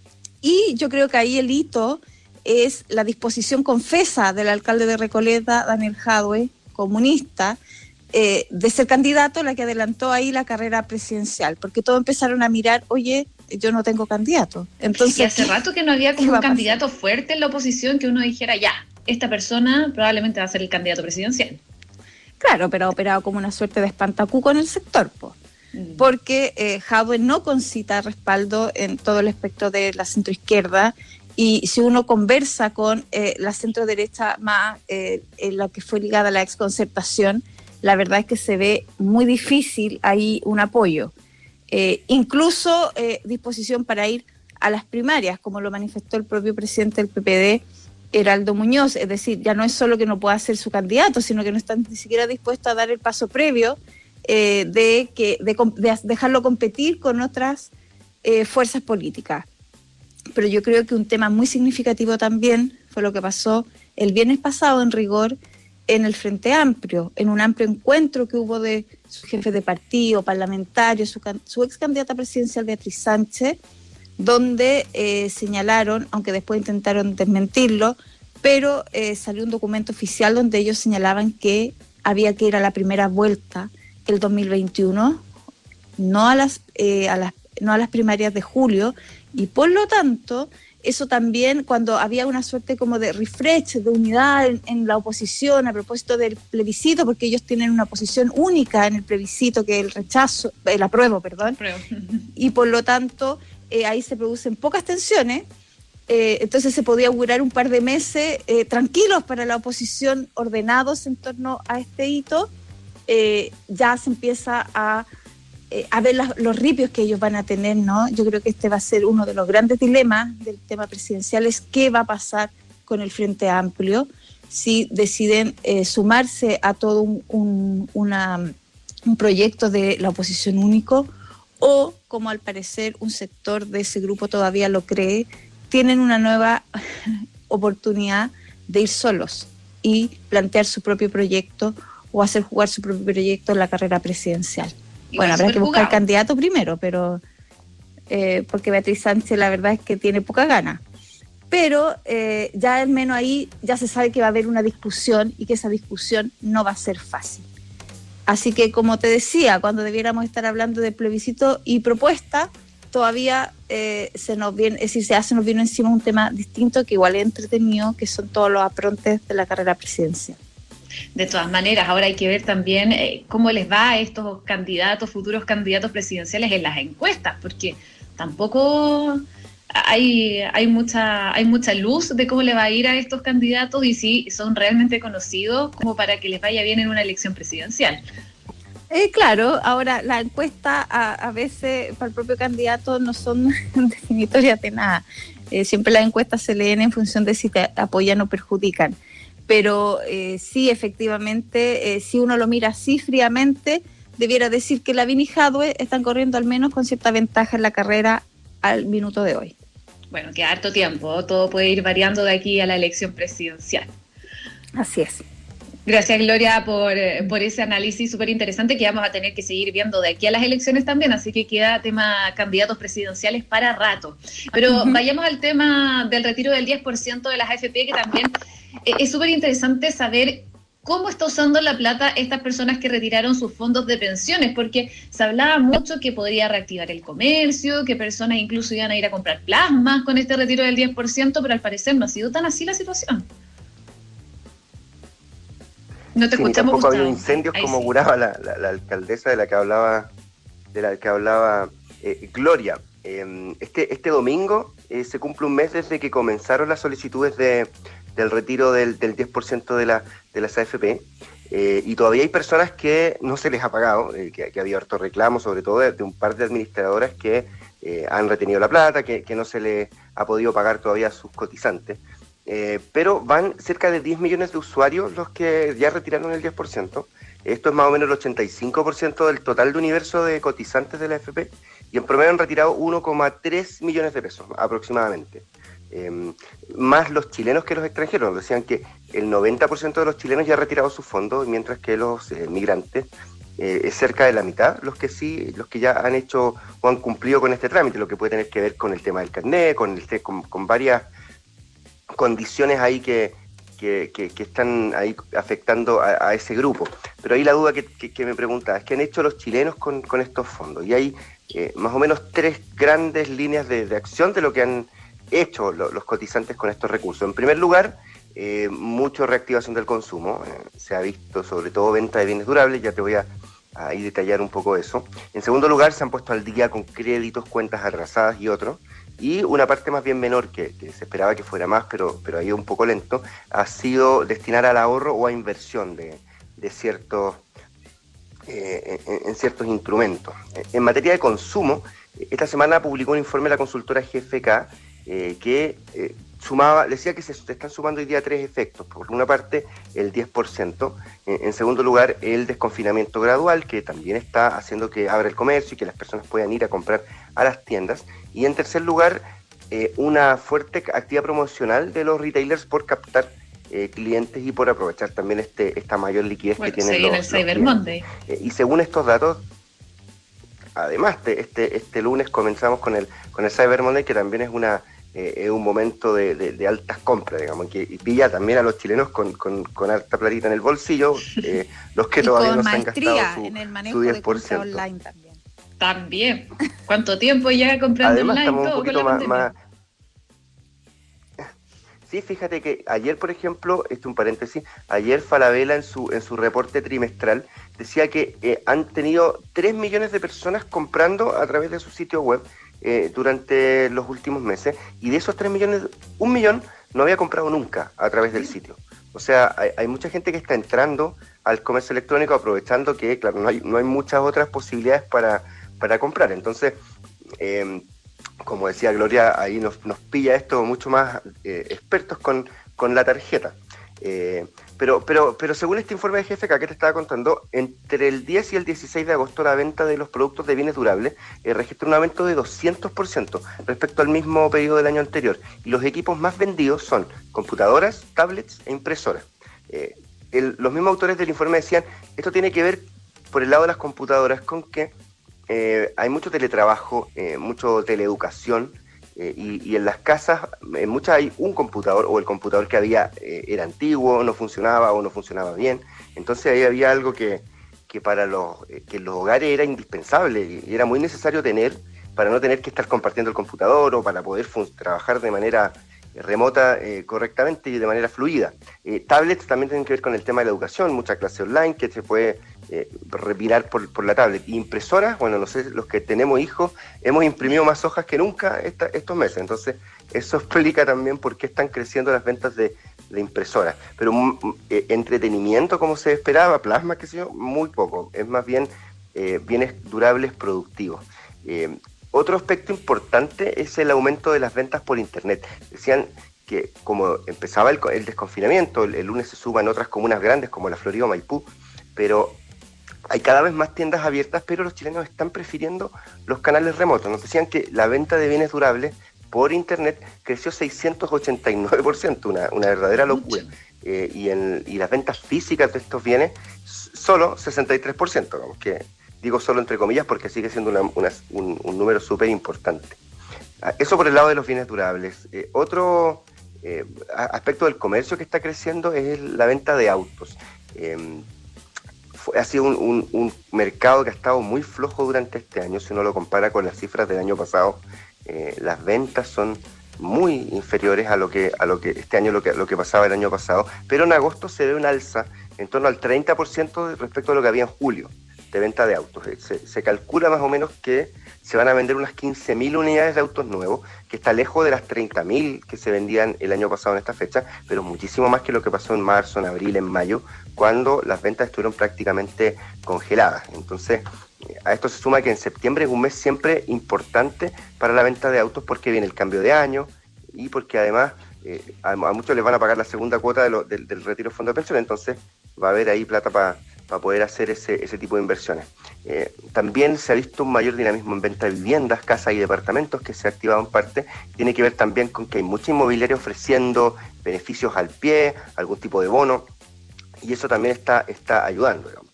Y yo creo que ahí el hito es la disposición confesa del alcalde de Recoleta, Daniel Jadwe, comunista, eh, de ser candidato, la que adelantó ahí la carrera presidencial, porque todos empezaron a mirar, oye, yo no tengo candidato. Entonces, y hace rato que no había como un candidato fuerte en la oposición que uno dijera, ya, esta persona probablemente va a ser el candidato presidencial. Claro, pero ha operado como una suerte de espantacuco en el sector, pues. Porque eh, Jadwe no concita respaldo en todo el espectro de la centroizquierda, y si uno conversa con eh, la centroderecha más, eh, en lo que fue ligada a la exconcertación, la verdad es que se ve muy difícil ahí un apoyo. Eh, incluso eh, disposición para ir a las primarias, como lo manifestó el propio presidente del P P D, Heraldo Muñoz, es decir, ya no es solo que no pueda ser su candidato, sino que no están ni siquiera dispuestos a dar el paso previo Eh, de, que, de, de dejarlo competir con otras eh, fuerzas políticas. Pero yo creo que un tema muy significativo también fue lo que pasó el viernes pasado, en rigor, en el Frente Amplio, en un amplio encuentro que hubo de su jefe de partido, parlamentario, su, su ex candidata presidencial Beatriz Sánchez, donde eh, señalaron, aunque después intentaron desmentirlo, pero eh, salió un documento oficial donde ellos señalaban que había que ir a la primera vuelta el dos mil veintiuno, no a las eh, a las no a las primarias de julio, y por lo tanto eso también, cuando había una suerte como de refresh, de unidad en, en la oposición a propósito del plebiscito, porque ellos tienen una posición única en el plebiscito, que es el rechazo, el apruebo, perdón, apruebo. Y por lo tanto eh, ahí se producen pocas tensiones, eh, entonces se podía augurar un par de meses eh, tranquilos para la oposición, ordenados en torno a este hito. Eh, ya se empieza a, eh, a ver las, los ripios que ellos van a tener, ¿no? Yo creo que este va a ser uno de los grandes dilemas del tema presidencial, es qué va a pasar con el Frente Amplio, si deciden eh, sumarse a todo un, un, una, un proyecto de la oposición único, o, como al parecer un sector de ese grupo todavía lo cree, tienen una nueva oportunidad de ir solos y plantear su propio proyecto, o hacer jugar su propio proyecto en la carrera presidencial. Igual, bueno, habrá que buscar jugado. candidato primero, pero eh, porque Beatriz Sánchez la verdad es que tiene poca gana. pero eh, ya al menos ahí ya se sabe que va a haber una discusión y que esa discusión no va a ser fácil. Así que, como te decía, cuando debiéramos estar hablando de plebiscito y propuesta, todavía eh, se nos viene, es decir, se, se nos viene encima un tema distinto que igual es entretenido, que son todos los aprontes de la carrera presidencial. De todas maneras, ahora hay que ver también eh, cómo les va a estos candidatos, futuros candidatos presidenciales en las encuestas, porque tampoco hay, hay, mucha, hay mucha luz de cómo le va a ir a estos candidatos y si son realmente conocidos como para que les vaya bien en una elección presidencial. Eh, claro, ahora la encuesta a, a veces para el propio candidato no son definitorias de nada. Eh, siempre las encuestas se leen en función de si te apoyan o perjudican. Pero eh, sí, efectivamente, eh, si uno lo mira así fríamente, debiera decir que Lavín y Jadwe están corriendo al menos con cierta ventaja en la carrera al minuto de hoy. Bueno, queda harto tiempo, todo puede ir variando de aquí a la elección presidencial. Así es. Gracias, Gloria, por, por ese análisis súper interesante que vamos a tener que seguir viendo de aquí a las elecciones también, así que queda tema candidatos presidenciales para rato. Pero uh-huh. Vayamos al tema del retiro del diez por ciento de las A F P, que también es súper interesante saber cómo está usando la plata estas personas que retiraron sus fondos de pensiones, porque se hablaba mucho que podría reactivar el comercio, que personas incluso iban a ir a comprar plasmas con este retiro del diez por ciento, pero al parecer no ha sido tan así la situación. No te sí, escuchamos, tampoco ha habido Gustavo. incendios Ahí como sí. auguraba la, la, la alcaldesa de la que hablaba de la que hablaba eh, Gloria. Eh, este, este domingo eh, se cumple un mes desde que comenzaron las solicitudes de, del retiro del, del diez por ciento de, la, de las A F P eh, y todavía hay personas que no se les ha pagado, eh, que, que ha habido harto reclamo, sobre todo de, de un par de administradoras que eh, han retenido la plata, que, que no se les ha podido pagar todavía a sus cotizantes. Eh, pero van cerca de diez millones de usuarios los que ya retiraron el diez por ciento. Esto es más o menos el ochenta y cinco por ciento del total de universo de cotizantes de la A F P y en promedio han retirado uno coma tres millones de pesos aproximadamente. Eh, más los chilenos que los extranjeros. Nos decían que el noventa por ciento de los chilenos ya han retirado sus fondos, mientras que los eh, migrantes eh, es cerca de la mitad los que sí, los que ya han hecho o han cumplido con este trámite, lo que puede tener que ver con el tema del carnet, con, el, con, con varias condiciones ahí que, que, que, que están ahí afectando a, a ese grupo. Pero ahí la duda que, que, que me preguntaba es ¿qué han hecho los chilenos con, con estos fondos? Y hay eh, más o menos tres grandes líneas de, de acción de lo que han hecho lo, los cotizantes con estos recursos. En primer lugar, eh, mucha reactivación del consumo. Eh, se ha visto sobre todo venta de bienes durables, ya te voy a ahí detallar un poco eso. En segundo lugar, se han puesto al día con créditos, cuentas atrasadas y otros. Y una parte más bien menor, que, que se esperaba que fuera más, pero, pero ha ido un poco lento, ha sido destinar al ahorro o a inversión de, de ciertos, eh, en, en ciertos instrumentos. En materia de consumo, esta semana publicó un informe de la consultora G F K eh, que eh, sumaba, decía que se están sumando hoy día tres efectos. Por una parte, el diez por ciento. En, en segundo lugar, el desconfinamiento gradual, que también está haciendo que abra el comercio y que las personas puedan ir a comprar a las tiendas. Y en tercer lugar, eh, una fuerte actividad promocional de los retailers por captar eh, clientes y por aprovechar también este esta mayor liquidez bueno, que tienen los, el los Cyber Monday. Eh, y según estos datos, además, de este este lunes comenzamos con el con el Cyber Monday, que también es una eh, es un momento de, de, de altas compras, digamos, que y pilla también a los chilenos con, con, con alta platita en el bolsillo, eh, los que todavía no se han gastado su, en el manejo su diez por ciento. De compra online también. También. ¿Cuánto tiempo lleva comprando Además, online? Estamos Todo un poquito con la más, más... Sí, fíjate que ayer, por ejemplo, este un paréntesis, ayer Falabella en su en su reporte trimestral decía que eh, han tenido tres millones de personas comprando a través de su sitio web eh, durante los últimos meses, y de esos tres millones, un millón no había comprado nunca a través del sitio. O sea, hay, hay mucha gente que está entrando al comercio electrónico aprovechando que, claro, no hay, no hay muchas otras posibilidades para para comprar. Entonces, eh, como decía Gloria, ahí nos, nos pilla esto mucho más eh, expertos con, con la tarjeta. Eh, pero, pero, pero según este informe de G F K que te estaba contando, entre el diez y el dieciséis de agosto la venta de los productos de bienes durables eh, registró un aumento de doscientos por ciento respecto al mismo periodo del año anterior. Y los equipos más vendidos son computadoras, tablets e impresoras. Eh, el, los mismos autores del informe decían, esto tiene que ver por el lado de las computadoras con que Eh, hay mucho teletrabajo, eh, mucho teleeducación, Eh, y, y en las casas, en muchas hay un computador, o el computador que había eh, era antiguo, no funcionaba o no funcionaba bien. Entonces ahí había algo que, que para los, eh, que en los hogares era indispensable y era muy necesario tener para no tener que estar compartiendo el computador o para poder trabajar de manera remota eh, correctamente y de manera fluida. Eh, tablets también tienen que ver con el tema de la educación, mucha clase online que se puede eh, repirar por, por la tablet. Impresoras, bueno, no sé, los que tenemos hijos, hemos imprimido más hojas que nunca esta, estos meses, entonces eso explica también por qué están creciendo las ventas de, de impresoras. Pero eh, entretenimiento, como se esperaba, plasma, qué sé yo, muy poco, es más bien eh, bienes durables productivos. Eh, Otro aspecto importante es el aumento de las ventas por internet. Decían que como empezaba el, el desconfinamiento, el, el lunes se suban otras comunas grandes como La Florida o Maipú, pero hay cada vez más tiendas abiertas, pero los chilenos están prefiriendo los canales remotos. Nos decían que la venta de bienes durables por internet creció seiscientos ochenta y nueve por ciento, una, una verdadera locura. Eh, y, en, y las ventas físicas de estos bienes solo sesenta y tres por ciento, digamos que digo solo entre comillas porque sigue siendo una, una, un, un número súper importante. Eso por el lado de los bienes durables. Eh, otro eh, aspecto del comercio que está creciendo es la venta de autos. Eh, fue, ha sido un, un, un mercado que ha estado muy flojo durante este año. Si uno lo compara con las cifras del año pasado, eh, las ventas son muy inferiores a lo que a lo que este año lo que, lo que pasaba el año pasado. Pero en agosto se ve un alza en torno al treinta por ciento respecto a lo que había en julio de venta de autos. Se, se calcula más o menos que se van a vender unas quince mil unidades de autos nuevos, que está lejos de las treinta mil que se vendían el año pasado en esta fecha, pero muchísimo más que lo que pasó en marzo, en abril, en mayo, cuando las ventas estuvieron prácticamente congeladas. Entonces, a esto se suma que en septiembre es un mes siempre importante para la venta de autos porque viene el cambio de año y porque además eh, a, a muchos les van a pagar la segunda cuota de lo, del, del retiro de fondo de pensión, entonces va a haber ahí plata para para poder hacer ese, ese tipo de inversiones. Eh, también se ha visto un mayor dinamismo en venta de viviendas, casas y departamentos que se ha activado en parte. Tiene que ver también con que hay mucha inmobiliaria ofreciendo beneficios al pie, algún tipo de bono, y eso también está, está ayudando, digamos.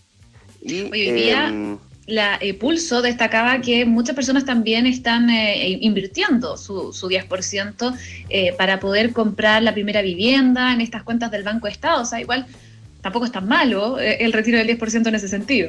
Y, hoy día eh, la eh, Pulso destacaba que muchas personas también están eh, invirtiendo su, su diez por ciento eh, para poder comprar la primera vivienda en estas cuentas del Banco Estado. O sea, igual tampoco es tan malo eh, el retiro del diez por ciento en ese sentido.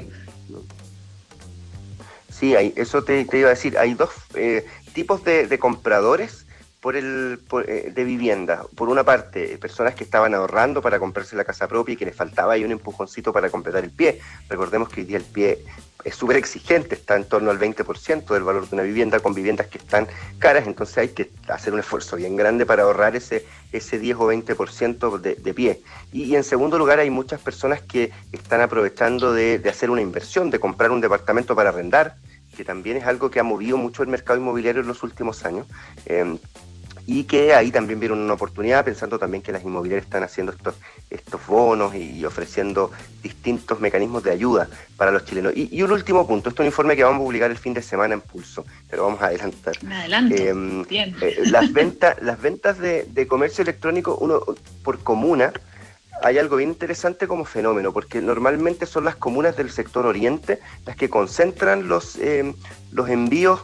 Sí, hay, eso te, te iba a decir. Hay dos eh, tipos de, de compradores por el por, eh, de vivienda. Por una parte, personas que estaban ahorrando para comprarse la casa propia y que les faltaba ahí un empujoncito para completar el pie. Recordemos que hoy día el pie es súper exigente, está en torno al veinte por ciento del valor de una vivienda, con viviendas que están caras, entonces hay que hacer un esfuerzo bien grande para ahorrar ese, ese diez o veinte por ciento de, de pie. Y, y en segundo lugar, hay muchas personas que están aprovechando de, de hacer una inversión, de comprar un departamento para arrendar, que también es algo que ha movido mucho el mercado inmobiliario en los últimos años. Eh, y que ahí también vieron una oportunidad, pensando también que las inmobiliarias están haciendo estos, estos bonos y, y ofreciendo distintos mecanismos de ayuda para los chilenos. Y, y un último punto, esto es un informe que vamos a publicar el fin de semana en Pulso, pero vamos a adelantar. Adelante, eh, bien. Eh, las, venta, las ventas de, de comercio electrónico, uno por comuna, hay algo bien interesante como fenómeno, porque normalmente son las comunas del sector oriente las que concentran los, eh, los envíos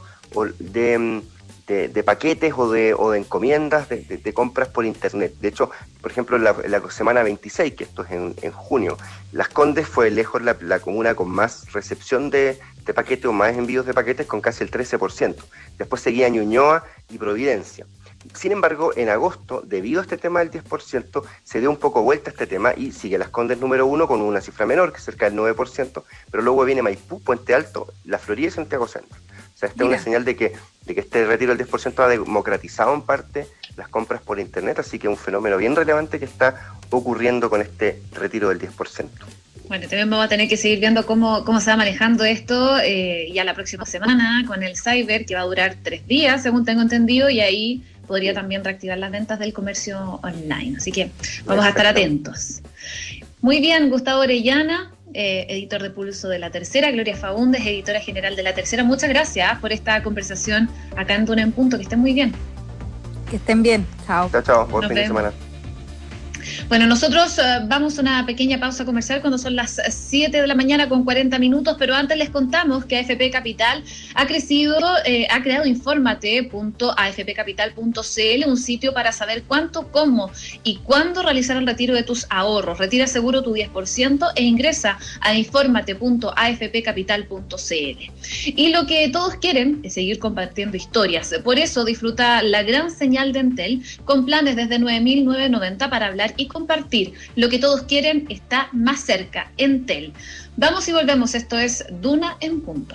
de... De, de paquetes o de, o de encomiendas de, de, de compras por internet. De hecho, por ejemplo, en la, en la semana veintiséis, que esto es en, en junio, Las Condes fue lejos la, la comuna con más recepción de, de paquetes o más envíos de paquetes, con casi el trece por ciento. Después seguía Ñuñoa y Providencia. Sin embargo, en agosto, debido a este tema del diez por ciento, se dio un poco vuelta a este tema y sigue Las Condes número uno con una cifra menor, que es cerca del nueve por ciento, pero luego viene Maipú, Puente Alto, La Florida y Santiago Centro. O sea, esta es una señal de que, de que este retiro del diez por ciento ha democratizado en parte las compras por internet, así que es un fenómeno bien relevante que está ocurriendo con este retiro del diez por ciento. Bueno, también vamos a tener que seguir viendo cómo, cómo se va manejando esto eh, ya la próxima semana con el Cyber, que va a durar tres días, según tengo entendido, y ahí podría también reactivar las ventas del comercio online. Así que vamos a estar atentos. Muy bien, Gustavo Orellana, eh, editor de Pulso de La Tercera, Gloria Faúndez, editora general de La Tercera. Muchas gracias por esta conversación acá en Duna en Punto. Que estén muy bien. Que estén bien. Chao. Chao, chao. Buen fin de semana. Bueno, nosotros uh, vamos a una pequeña pausa comercial cuando son las siete de la mañana con cuarenta minutos, pero antes les contamos que A F P Capital ha crecido, eh, ha creado infórmate punto a f p capital punto c l, un sitio para saber cuánto, cómo y cuándo realizar el retiro de tus ahorros. Retira seguro tu diez por ciento e ingresa a infórmate punto a f p capital punto c l. Y lo que todos quieren es seguir compartiendo historias. Por eso disfruta la gran señal de Entel con planes desde nueve mil novecientos noventa para hablar y compartir. Lo que todos quieren está más cerca. Entel. Vamos y volvemos. Esto es Duna en Punto.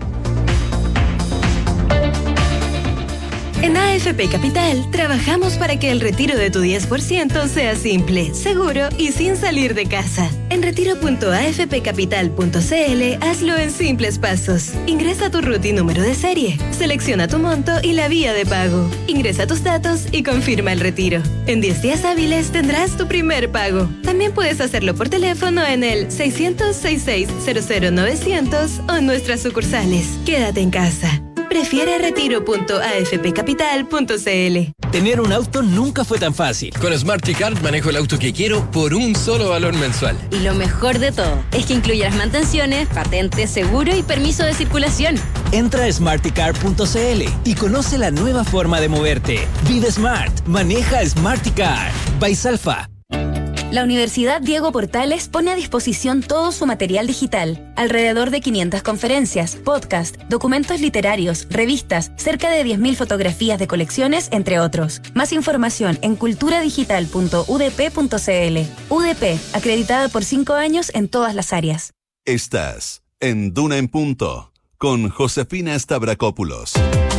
En A F P Capital trabajamos para que el retiro de tu diez por ciento sea simple, seguro y sin salir de casa. En retiro punto a f p capital punto c l hazlo en simples pasos. Ingresa tu R U T y número de serie, selecciona tu monto y la vía de pago. Ingresa tus datos y confirma el retiro. En diez días hábiles tendrás tu primer pago. También puedes hacerlo por teléfono en el seiscientos sesenta y seis cero cero novecientos o en nuestras sucursales. Quédate en casa. Prefiere retiro punto a f p capital punto c l. Tener un auto nunca fue tan fácil. Con SmartyCard manejo el auto que quiero por un solo valor mensual. Y lo mejor de todo es que incluye las mantenciones, patente, seguro y permiso de circulación. Entra a smarty card punto c l y conoce la nueva forma de moverte. Vive Smart. Maneja SmartyCard. By Salfa. La Universidad Diego Portales pone a disposición todo su material digital, alrededor de quinientas conferencias, podcasts, documentos literarios, revistas, cerca de diez mil fotografías de colecciones, entre otros. Más información en cultura digital punto u d p punto c l. U D P, acreditada por cinco años en todas las áreas. Estás en Duna en Punto, con Josefina Stavrakopoulos.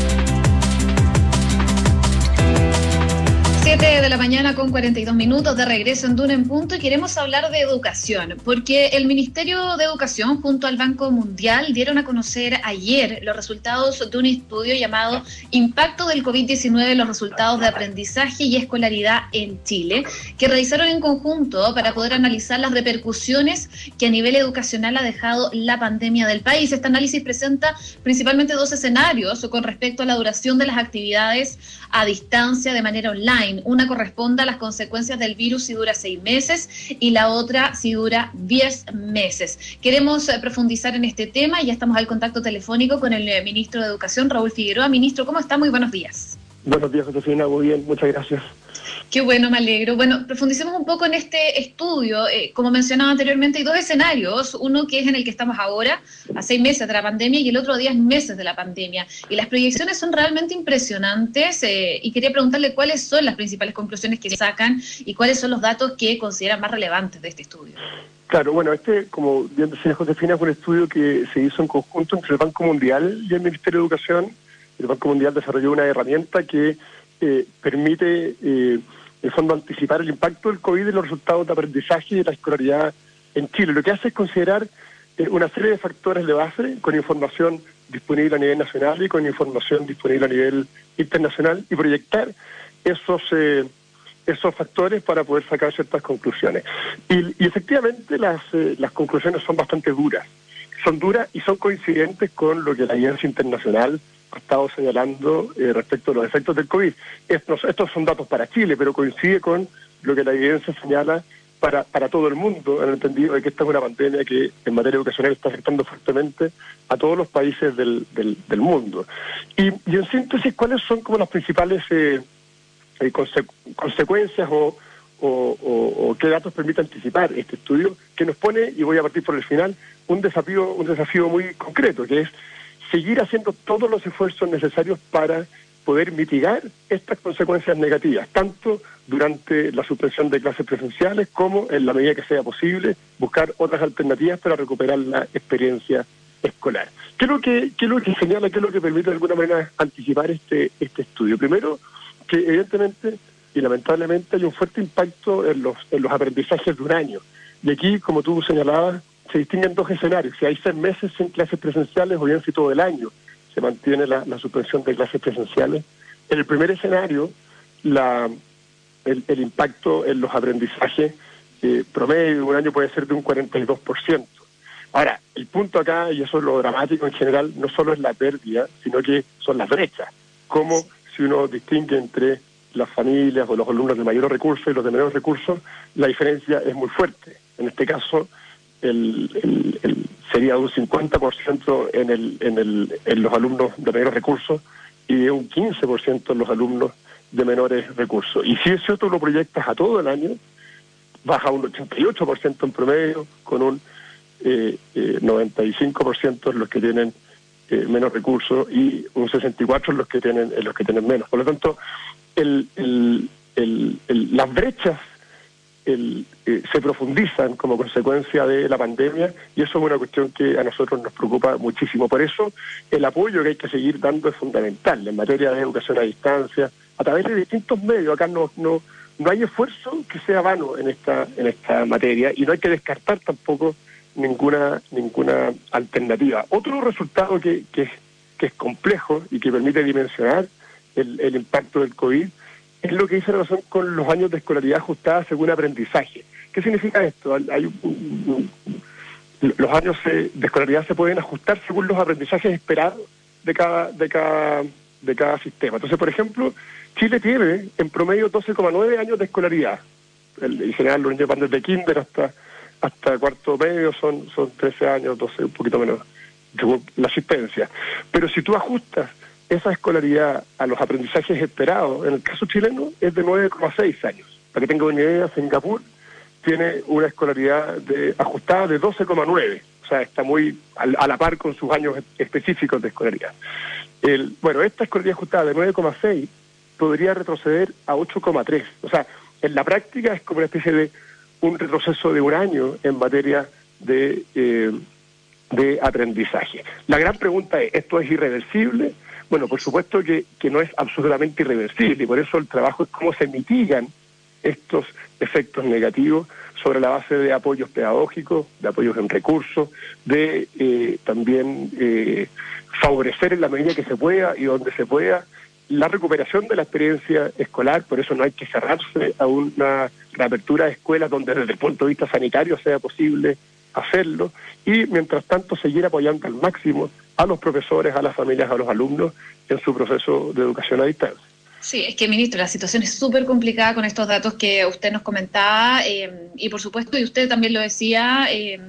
siete de la mañana con cuarenta y dos minutos, de regreso en Duna en Punto, y queremos hablar de educación, porque el Ministerio de Educación junto al Banco Mundial dieron a conocer ayer los resultados de un estudio llamado Impacto del COVID diecinueve en los resultados de aprendizaje y escolaridad en Chile, que realizaron en conjunto para poder analizar las repercusiones que a nivel educacional ha dejado la pandemia del país. Este análisis presenta principalmente dos escenarios con respecto a la duración de las actividades a distancia de manera online. Una corresponde a las consecuencias del virus si dura seis meses y la otra si dura diez meses. Queremos eh, profundizar en este tema y ya estamos al contacto telefónico con el eh, ministro de Educación, Raúl Figueroa. Ministro, ¿cómo está? Muy buenos días. Buenos días, Josefina. Muy bien, muchas gracias. Qué bueno, me alegro. Bueno, profundicemos un poco en este estudio. Eh, como mencionaba anteriormente, hay dos escenarios. Uno que es en el que estamos ahora, a seis meses de la pandemia, y el otro a diez meses de la pandemia. Y las proyecciones son realmente impresionantes. Eh, y quería preguntarle cuáles son las principales conclusiones que sacan y cuáles son los datos que consideran más relevantes de este estudio. Claro, bueno, este, como bien decía Josefina, fue un estudio que se hizo en conjunto entre el Banco Mundial y el Ministerio de Educación. El Banco Mundial desarrolló una herramienta que eh, permite... Eh, en fondo anticipar el impacto del COVID en los resultados de aprendizaje y de la escolaridad en Chile. Lo que hace es considerar eh, una serie de factores de base con información disponible a nivel nacional y con información disponible a nivel internacional y proyectar esos eh, esos factores para poder sacar ciertas conclusiones. Y, y efectivamente las, eh, las conclusiones son bastante duras. Son duras y son coincidentes con lo que la evidencia internacional ha estado señalando eh, respecto a los efectos del COVID. Estos, estos son datos para Chile, pero coincide con lo que la evidencia señala para, para todo el mundo, en el entendido de que esta es una pandemia que en materia educacional está afectando fuertemente a todos los países del, del, del mundo. Y, y en síntesis, ¿cuáles son como las principales eh, eh, conse consecuencias o, o, o, o qué datos permite anticipar este estudio que nos pone, y voy a partir por el final, un desafío, un desafío muy concreto, que es seguir haciendo todos los esfuerzos necesarios para poder mitigar estas consecuencias negativas, tanto durante la suspensión de clases presenciales como en la medida que sea posible buscar otras alternativas para recuperar la experiencia escolar. ¿Qué es lo que, qué es lo que señala, qué es lo que permite de alguna manera anticipar este, este estudio? Primero, que evidentemente y lamentablemente hay un fuerte impacto en los, en los aprendizajes de un año. Y aquí, como tú señalabas, se distinguen dos escenarios: si hay seis meses sin clases presenciales o bien si todo el año se mantiene la, la suspensión de clases presenciales. En el primer escenario, la, el, el impacto en los aprendizajes eh, promedio de un año puede ser de un cuarenta y dos por ciento. Ahora, el punto acá, y eso es lo dramático en general, no solo es la pérdida, sino que son las brechas. Como si uno distingue entre las familias o los alumnos de mayores recursos y los de menores recursos, la diferencia es muy fuerte. En este caso, el, el, el sería un cincuenta por ciento en, el, en, el, en los alumnos de mayores recursos y un quince por ciento en los alumnos de menores recursos. Y si eso tú lo proyectas a todo el año, baja un ochenta y ocho por ciento en promedio, con un eh, eh, noventa y cinco por ciento en los que tienen eh, menos recursos y un sesenta y cuatro por ciento en los que tienen en los que tienen menos. Por lo tanto, el, el, el, el, las brechas el, eh, se profundizan como consecuencia de la pandemia, y eso es una cuestión que a nosotros nos preocupa muchísimo. Por eso el apoyo que hay que seguir dando es fundamental en materia de educación a distancia, a través de distintos medios. Acá no no no hay esfuerzo que sea vano en esta en esta materia, y no hay que descartar tampoco ninguna ninguna alternativa. Otro resultado que, que, es, que es complejo y que permite dimensionar el, el impacto del COVID es lo que dice relación con los años de escolaridad ajustada según aprendizaje. ¿Qué significa esto? Hay un, un, un, los años de escolaridad se pueden ajustar según los aprendizajes esperados de cada de cada de cada sistema. Entonces, por ejemplo, Chile tiene en promedio doce coma nueve años de escolaridad. El, en general los niños van desde kinder hasta hasta cuarto medio, son son trece años, doce, un poquito menos, según la asistencia. Pero si tú ajustas esa escolaridad a los aprendizajes esperados, en el caso chileno es de nueve coma seis años. Para que tenga una idea, Singapur tiene una escolaridad de, ajustada de doce coma nueve. O sea, está muy a, a la par con sus años específicos de escolaridad. El, bueno, esta escolaridad ajustada de nueve coma seis podría retroceder a ocho coma tres. O sea, en la práctica es como una especie de un retroceso de un año en materia de, eh, de aprendizaje. La gran pregunta es, ¿esto es irreversible? Bueno, por supuesto que, que no es absolutamente irreversible, y por eso el trabajo es cómo se mitigan estos efectos negativos sobre la base de apoyos pedagógicos, de apoyos en recursos, de eh, también eh, favorecer en la medida que se pueda y donde se pueda la recuperación de la experiencia escolar. Por eso no hay que cerrarse a una reapertura de escuelas donde desde el punto de vista sanitario sea posible hacerlo, y mientras tanto seguir apoyando al máximo a los profesores, a las familias, a los alumnos en su proceso de educación a distancia. Sí, es que, ministro, la situación es súper complicada con estos datos que usted nos comentaba, eh, y por supuesto, y usted también lo decía, eh,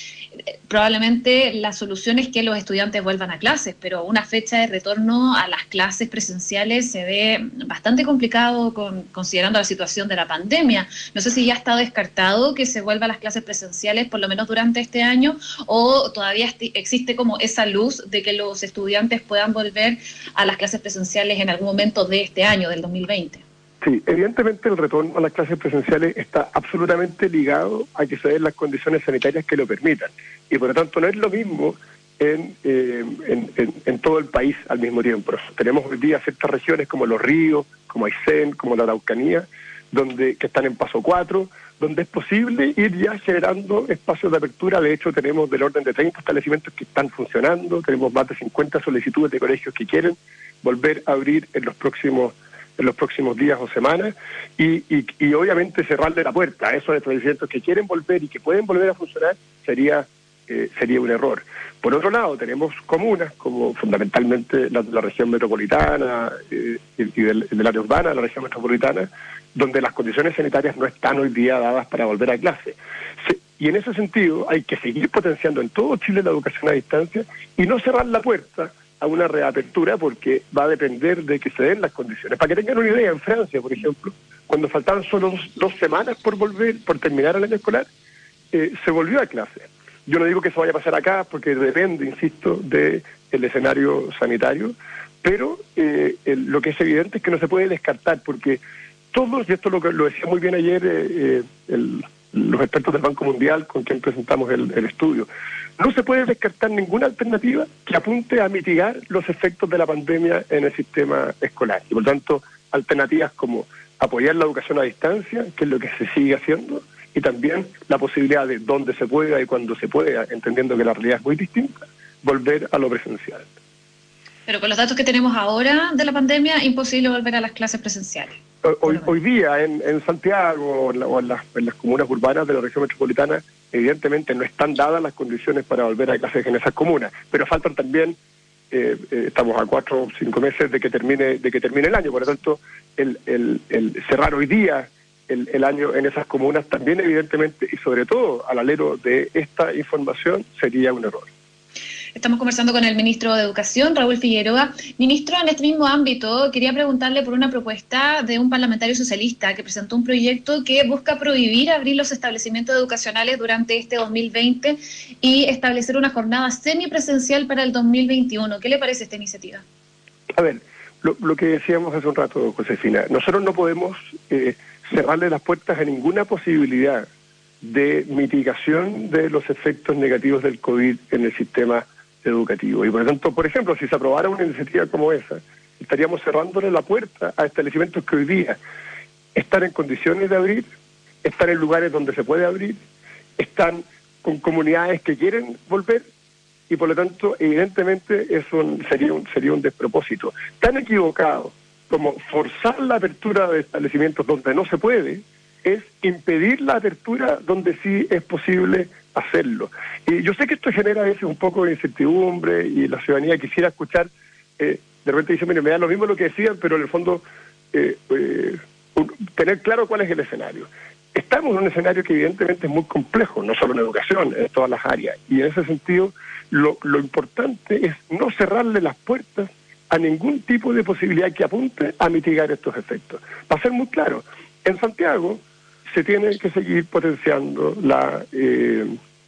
probablemente la solución es que los estudiantes vuelvan a clases, pero una fecha de retorno a las clases presenciales se ve bastante complicado con, considerando la situación de la pandemia. No sé si ya está descartado que se vuelva a las clases presenciales por lo menos durante este año, o todavía existe como esa luz de que los estudiantes puedan volver a las clases presenciales en algún momento de este año, del dos mil veinte. Sí, evidentemente el retorno a las clases presenciales está absolutamente ligado a que se den las condiciones sanitarias que lo permitan. Y por lo tanto no es lo mismo en, eh, en, en, en todo el país al mismo tiempo. Tenemos hoy día ciertas regiones como Los Ríos, como Aysén, como la Araucanía, donde que están en paso cuatro, donde es posible ir ya generando espacios de apertura. De hecho, tenemos del orden de treinta establecimientos que están funcionando, tenemos más de cincuenta solicitudes de colegios que quieren volver a abrir en los próximos en los próximos días o semanas, y, y, y obviamente cerrarle la puerta a esos establecimientos que quieren volver y que pueden volver a funcionar sería eh, sería un error. Por otro lado, tenemos comunas, como fundamentalmente la de la región metropolitana eh, y del, del área urbana de la región metropolitana, donde las condiciones sanitarias no están hoy día dadas para volver a clase. Se, y en ese sentido hay que seguir potenciando en todo Chile la educación a distancia y no cerrar la puerta a una reapertura, porque va a depender de que se den las condiciones. Para que tengan una idea, en Francia, por ejemplo, cuando faltaban solo dos, dos semanas por volver, por terminar el año escolar, eh, se volvió a clase. Yo no digo que eso vaya a pasar acá, porque depende, insisto, del escenario sanitario, pero eh, el, lo que es evidente es que no se puede descartar, porque todos, y esto lo, lo decía muy bien ayer eh, el, los expertos del Banco Mundial con quien presentamos el, el estudio, no se puede descartar ninguna alternativa que apunte a mitigar los efectos de la pandemia en el sistema escolar. Y por tanto, alternativas como apoyar la educación a distancia, que es lo que se sigue haciendo, y también la posibilidad de donde se pueda y cuando se pueda, entendiendo que la realidad es muy distinta, volver a lo presencial. Pero con los datos que tenemos ahora de la pandemia, imposible volver a las clases presenciales. Hoy, hoy día en, en Santiago o, en, la, o en, las, en las comunas urbanas de la región metropolitana, evidentemente no están dadas las condiciones para volver a clases en esas comunas, pero faltan también eh, eh, estamos a cuatro o cinco meses de que termine de que termine el año, por lo tanto, el, el, el cerrar hoy día el, el año en esas comunas también evidentemente, y sobre todo al alero de esta información, sería un error. Estamos conversando con el ministro de Educación, Raúl Figueroa. Ministro, en este mismo ámbito, quería preguntarle por una propuesta de un parlamentario socialista que presentó un proyecto que busca prohibir abrir los establecimientos educacionales durante este dos mil veinte y establecer una jornada semipresencial para el dos mil veintiuno. ¿Qué le parece esta iniciativa? A ver, lo, lo que decíamos hace un rato, Josefina, nosotros no podemos eh, cerrarle las puertas a ninguna posibilidad de mitigación de los efectos negativos del COVID en el sistema educativo. Y por lo tanto, por ejemplo, si se aprobara una iniciativa como esa, estaríamos cerrándole la puerta a establecimientos que hoy día están en condiciones de abrir, están en lugares donde se puede abrir, están con comunidades que quieren volver, y por lo tanto, evidentemente, eso sería un, sería un despropósito. Tan equivocado como forzar la apertura de establecimientos donde no se puede, es impedir la apertura donde sí es posible hacerlo. Y yo sé que esto genera a veces un poco de incertidumbre y la ciudadanía quisiera escuchar, eh, de repente dicen, mire, me da lo mismo lo que decían, pero en el fondo eh, eh, un, tener claro cuál es el escenario. Estamos en un escenario que evidentemente es muy complejo, no solo en educación, en todas las áreas, y en ese sentido lo, lo importante es no cerrarle las puertas a ningún tipo de posibilidad que apunte a mitigar estos efectos. Para ser muy claro, en Santiago se tiene que seguir potenciando la eh,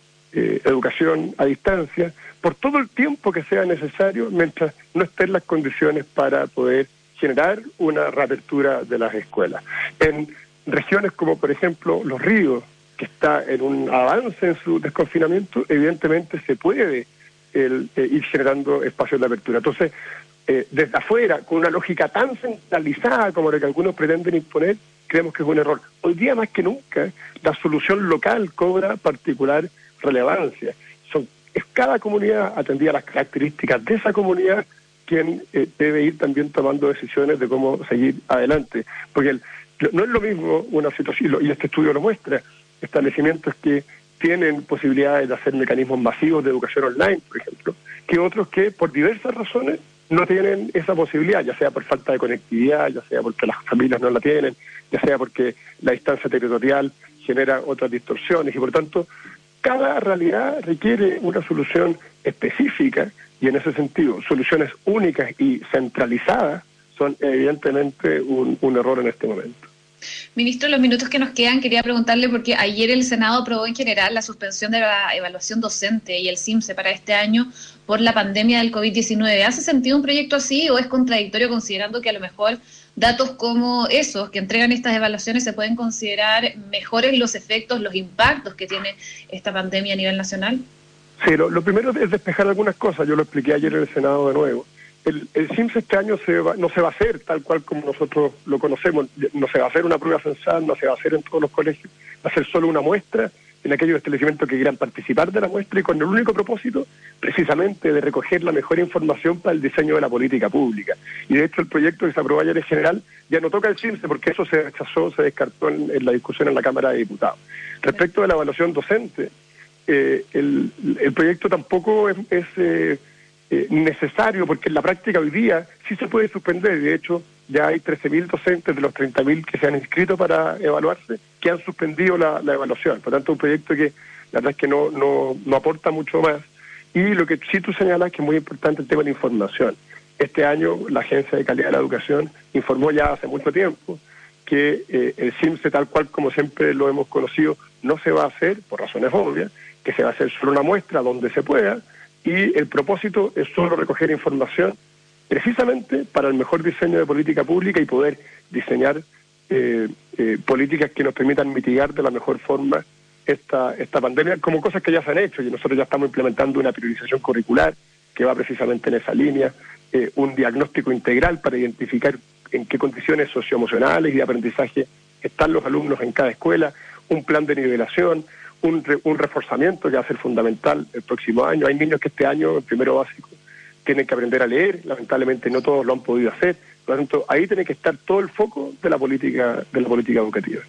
eh, educación a distancia por todo el tiempo que sea necesario mientras no estén las condiciones para poder generar una reapertura de las escuelas. En regiones como, por ejemplo, Los Ríos, que está en un avance en su desconfinamiento, evidentemente se puede el, eh, ir generando espacios de apertura. Entonces, eh, desde afuera, con una lógica tan centralizada como la que algunos pretenden imponer, creemos que es un error. Hoy día más que nunca la solución local cobra particular relevancia. Son, es cada comunidad atendida a las características de esa comunidad quien eh, debe ir también tomando decisiones de cómo seguir adelante. Porque el, no es lo mismo una situación, y este estudio lo muestra, establecimientos que tienen posibilidades de hacer mecanismos masivos de educación online, por ejemplo, que otros que por diversas razones no tienen esa posibilidad, ya sea por falta de conectividad, ya sea porque las familias no la tienen, ya sea porque la distancia territorial genera otras distorsiones, y por tanto cada realidad requiere una solución específica, y en ese sentido soluciones únicas y centralizadas son evidentemente un, un error en este momento. Ministro, los minutos que nos quedan, quería preguntarle, porque ayer el Senado aprobó en general la suspensión de la evaluación docente y el SIMSE para este año por la pandemia del COVID diecinueve. ¿Hace sentido un proyecto así o es contradictorio, considerando que a lo mejor datos como esos que entregan estas evaluaciones se pueden considerar mejores los efectos, los impactos que tiene esta pandemia a nivel nacional? Sí, lo, lo primero es despejar algunas cosas. Yo lo expliqué ayer en el Senado de nuevo. El, el SIMSE este año se va, no se va a hacer tal cual como nosotros lo conocemos, no se va a hacer una prueba censal, no se va a hacer en todos los colegios, va a ser solo una muestra en aquellos establecimientos que quieran participar de la muestra, y con el único propósito precisamente de recoger la mejor información para el diseño de la política pública. Y de hecho el proyecto que se aprobó ayer en general ya no toca el SIMSE porque eso se rechazó, se descartó en, en la discusión en la Cámara de Diputados. Respecto de la evaluación docente, eh, el, el proyecto tampoco es... es eh, Eh, necesario, porque en la práctica hoy día sí se puede suspender. De hecho, ya hay trece mil docentes de los treinta mil que se han inscrito para evaluarse que han suspendido la, la evaluación. Por tanto, un proyecto que la verdad es que no, no, no aporta mucho más. Y lo que sí tú señalas que es muy importante el tema de la información. Este año la Agencia de Calidad de la Educación informó ya hace mucho tiempo que eh, el SIMSE, tal cual como siempre lo hemos conocido, no se va a hacer, por razones obvias, que se va a hacer solo una muestra donde se pueda, y el propósito es solo recoger información precisamente para el mejor diseño de política pública y poder diseñar eh, eh, políticas que nos permitan mitigar de la mejor forma esta, esta pandemia, como cosas que ya se han hecho, y nosotros ya estamos implementando una priorización curricular que va precisamente en esa línea, eh, un diagnóstico integral para identificar en qué condiciones socioemocionales y de aprendizaje están los alumnos en cada escuela, un plan de nivelación, Un, re, un reforzamiento que va a ser fundamental el próximo año. Hay niños que este año, en primero básico, tienen que aprender a leer, lamentablemente no todos lo han podido hacer, por lo tanto, ahí tiene que estar todo el foco de la política, de la política educativa.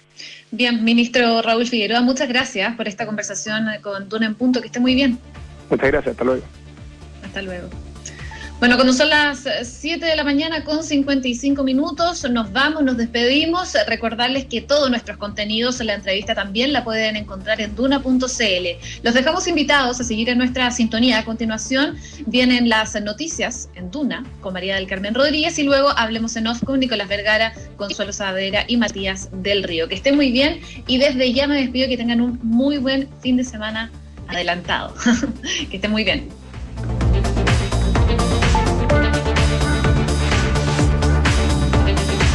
Bien, ministro Raúl Figueroa, muchas gracias por esta conversación con Duna en Punto, que esté muy bien. Muchas gracias, hasta luego. Hasta luego. Bueno, cuando son las siete de la mañana con cincuenta y cinco minutos, nos vamos, nos despedimos. Recordarles que todos nuestros contenidos, la entrevista también la pueden encontrar en duna punto c l. Los dejamos invitados a seguir en nuestra sintonía. A continuación vienen las noticias en Duna con María del Carmen Rodríguez y luego Hablemos en Off con Nicolás Vergara, Consuelo Saavedra y Matías del Río. Que estén muy bien y desde ya me despido, que tengan un muy buen fin de semana adelantado. Que estén muy bien.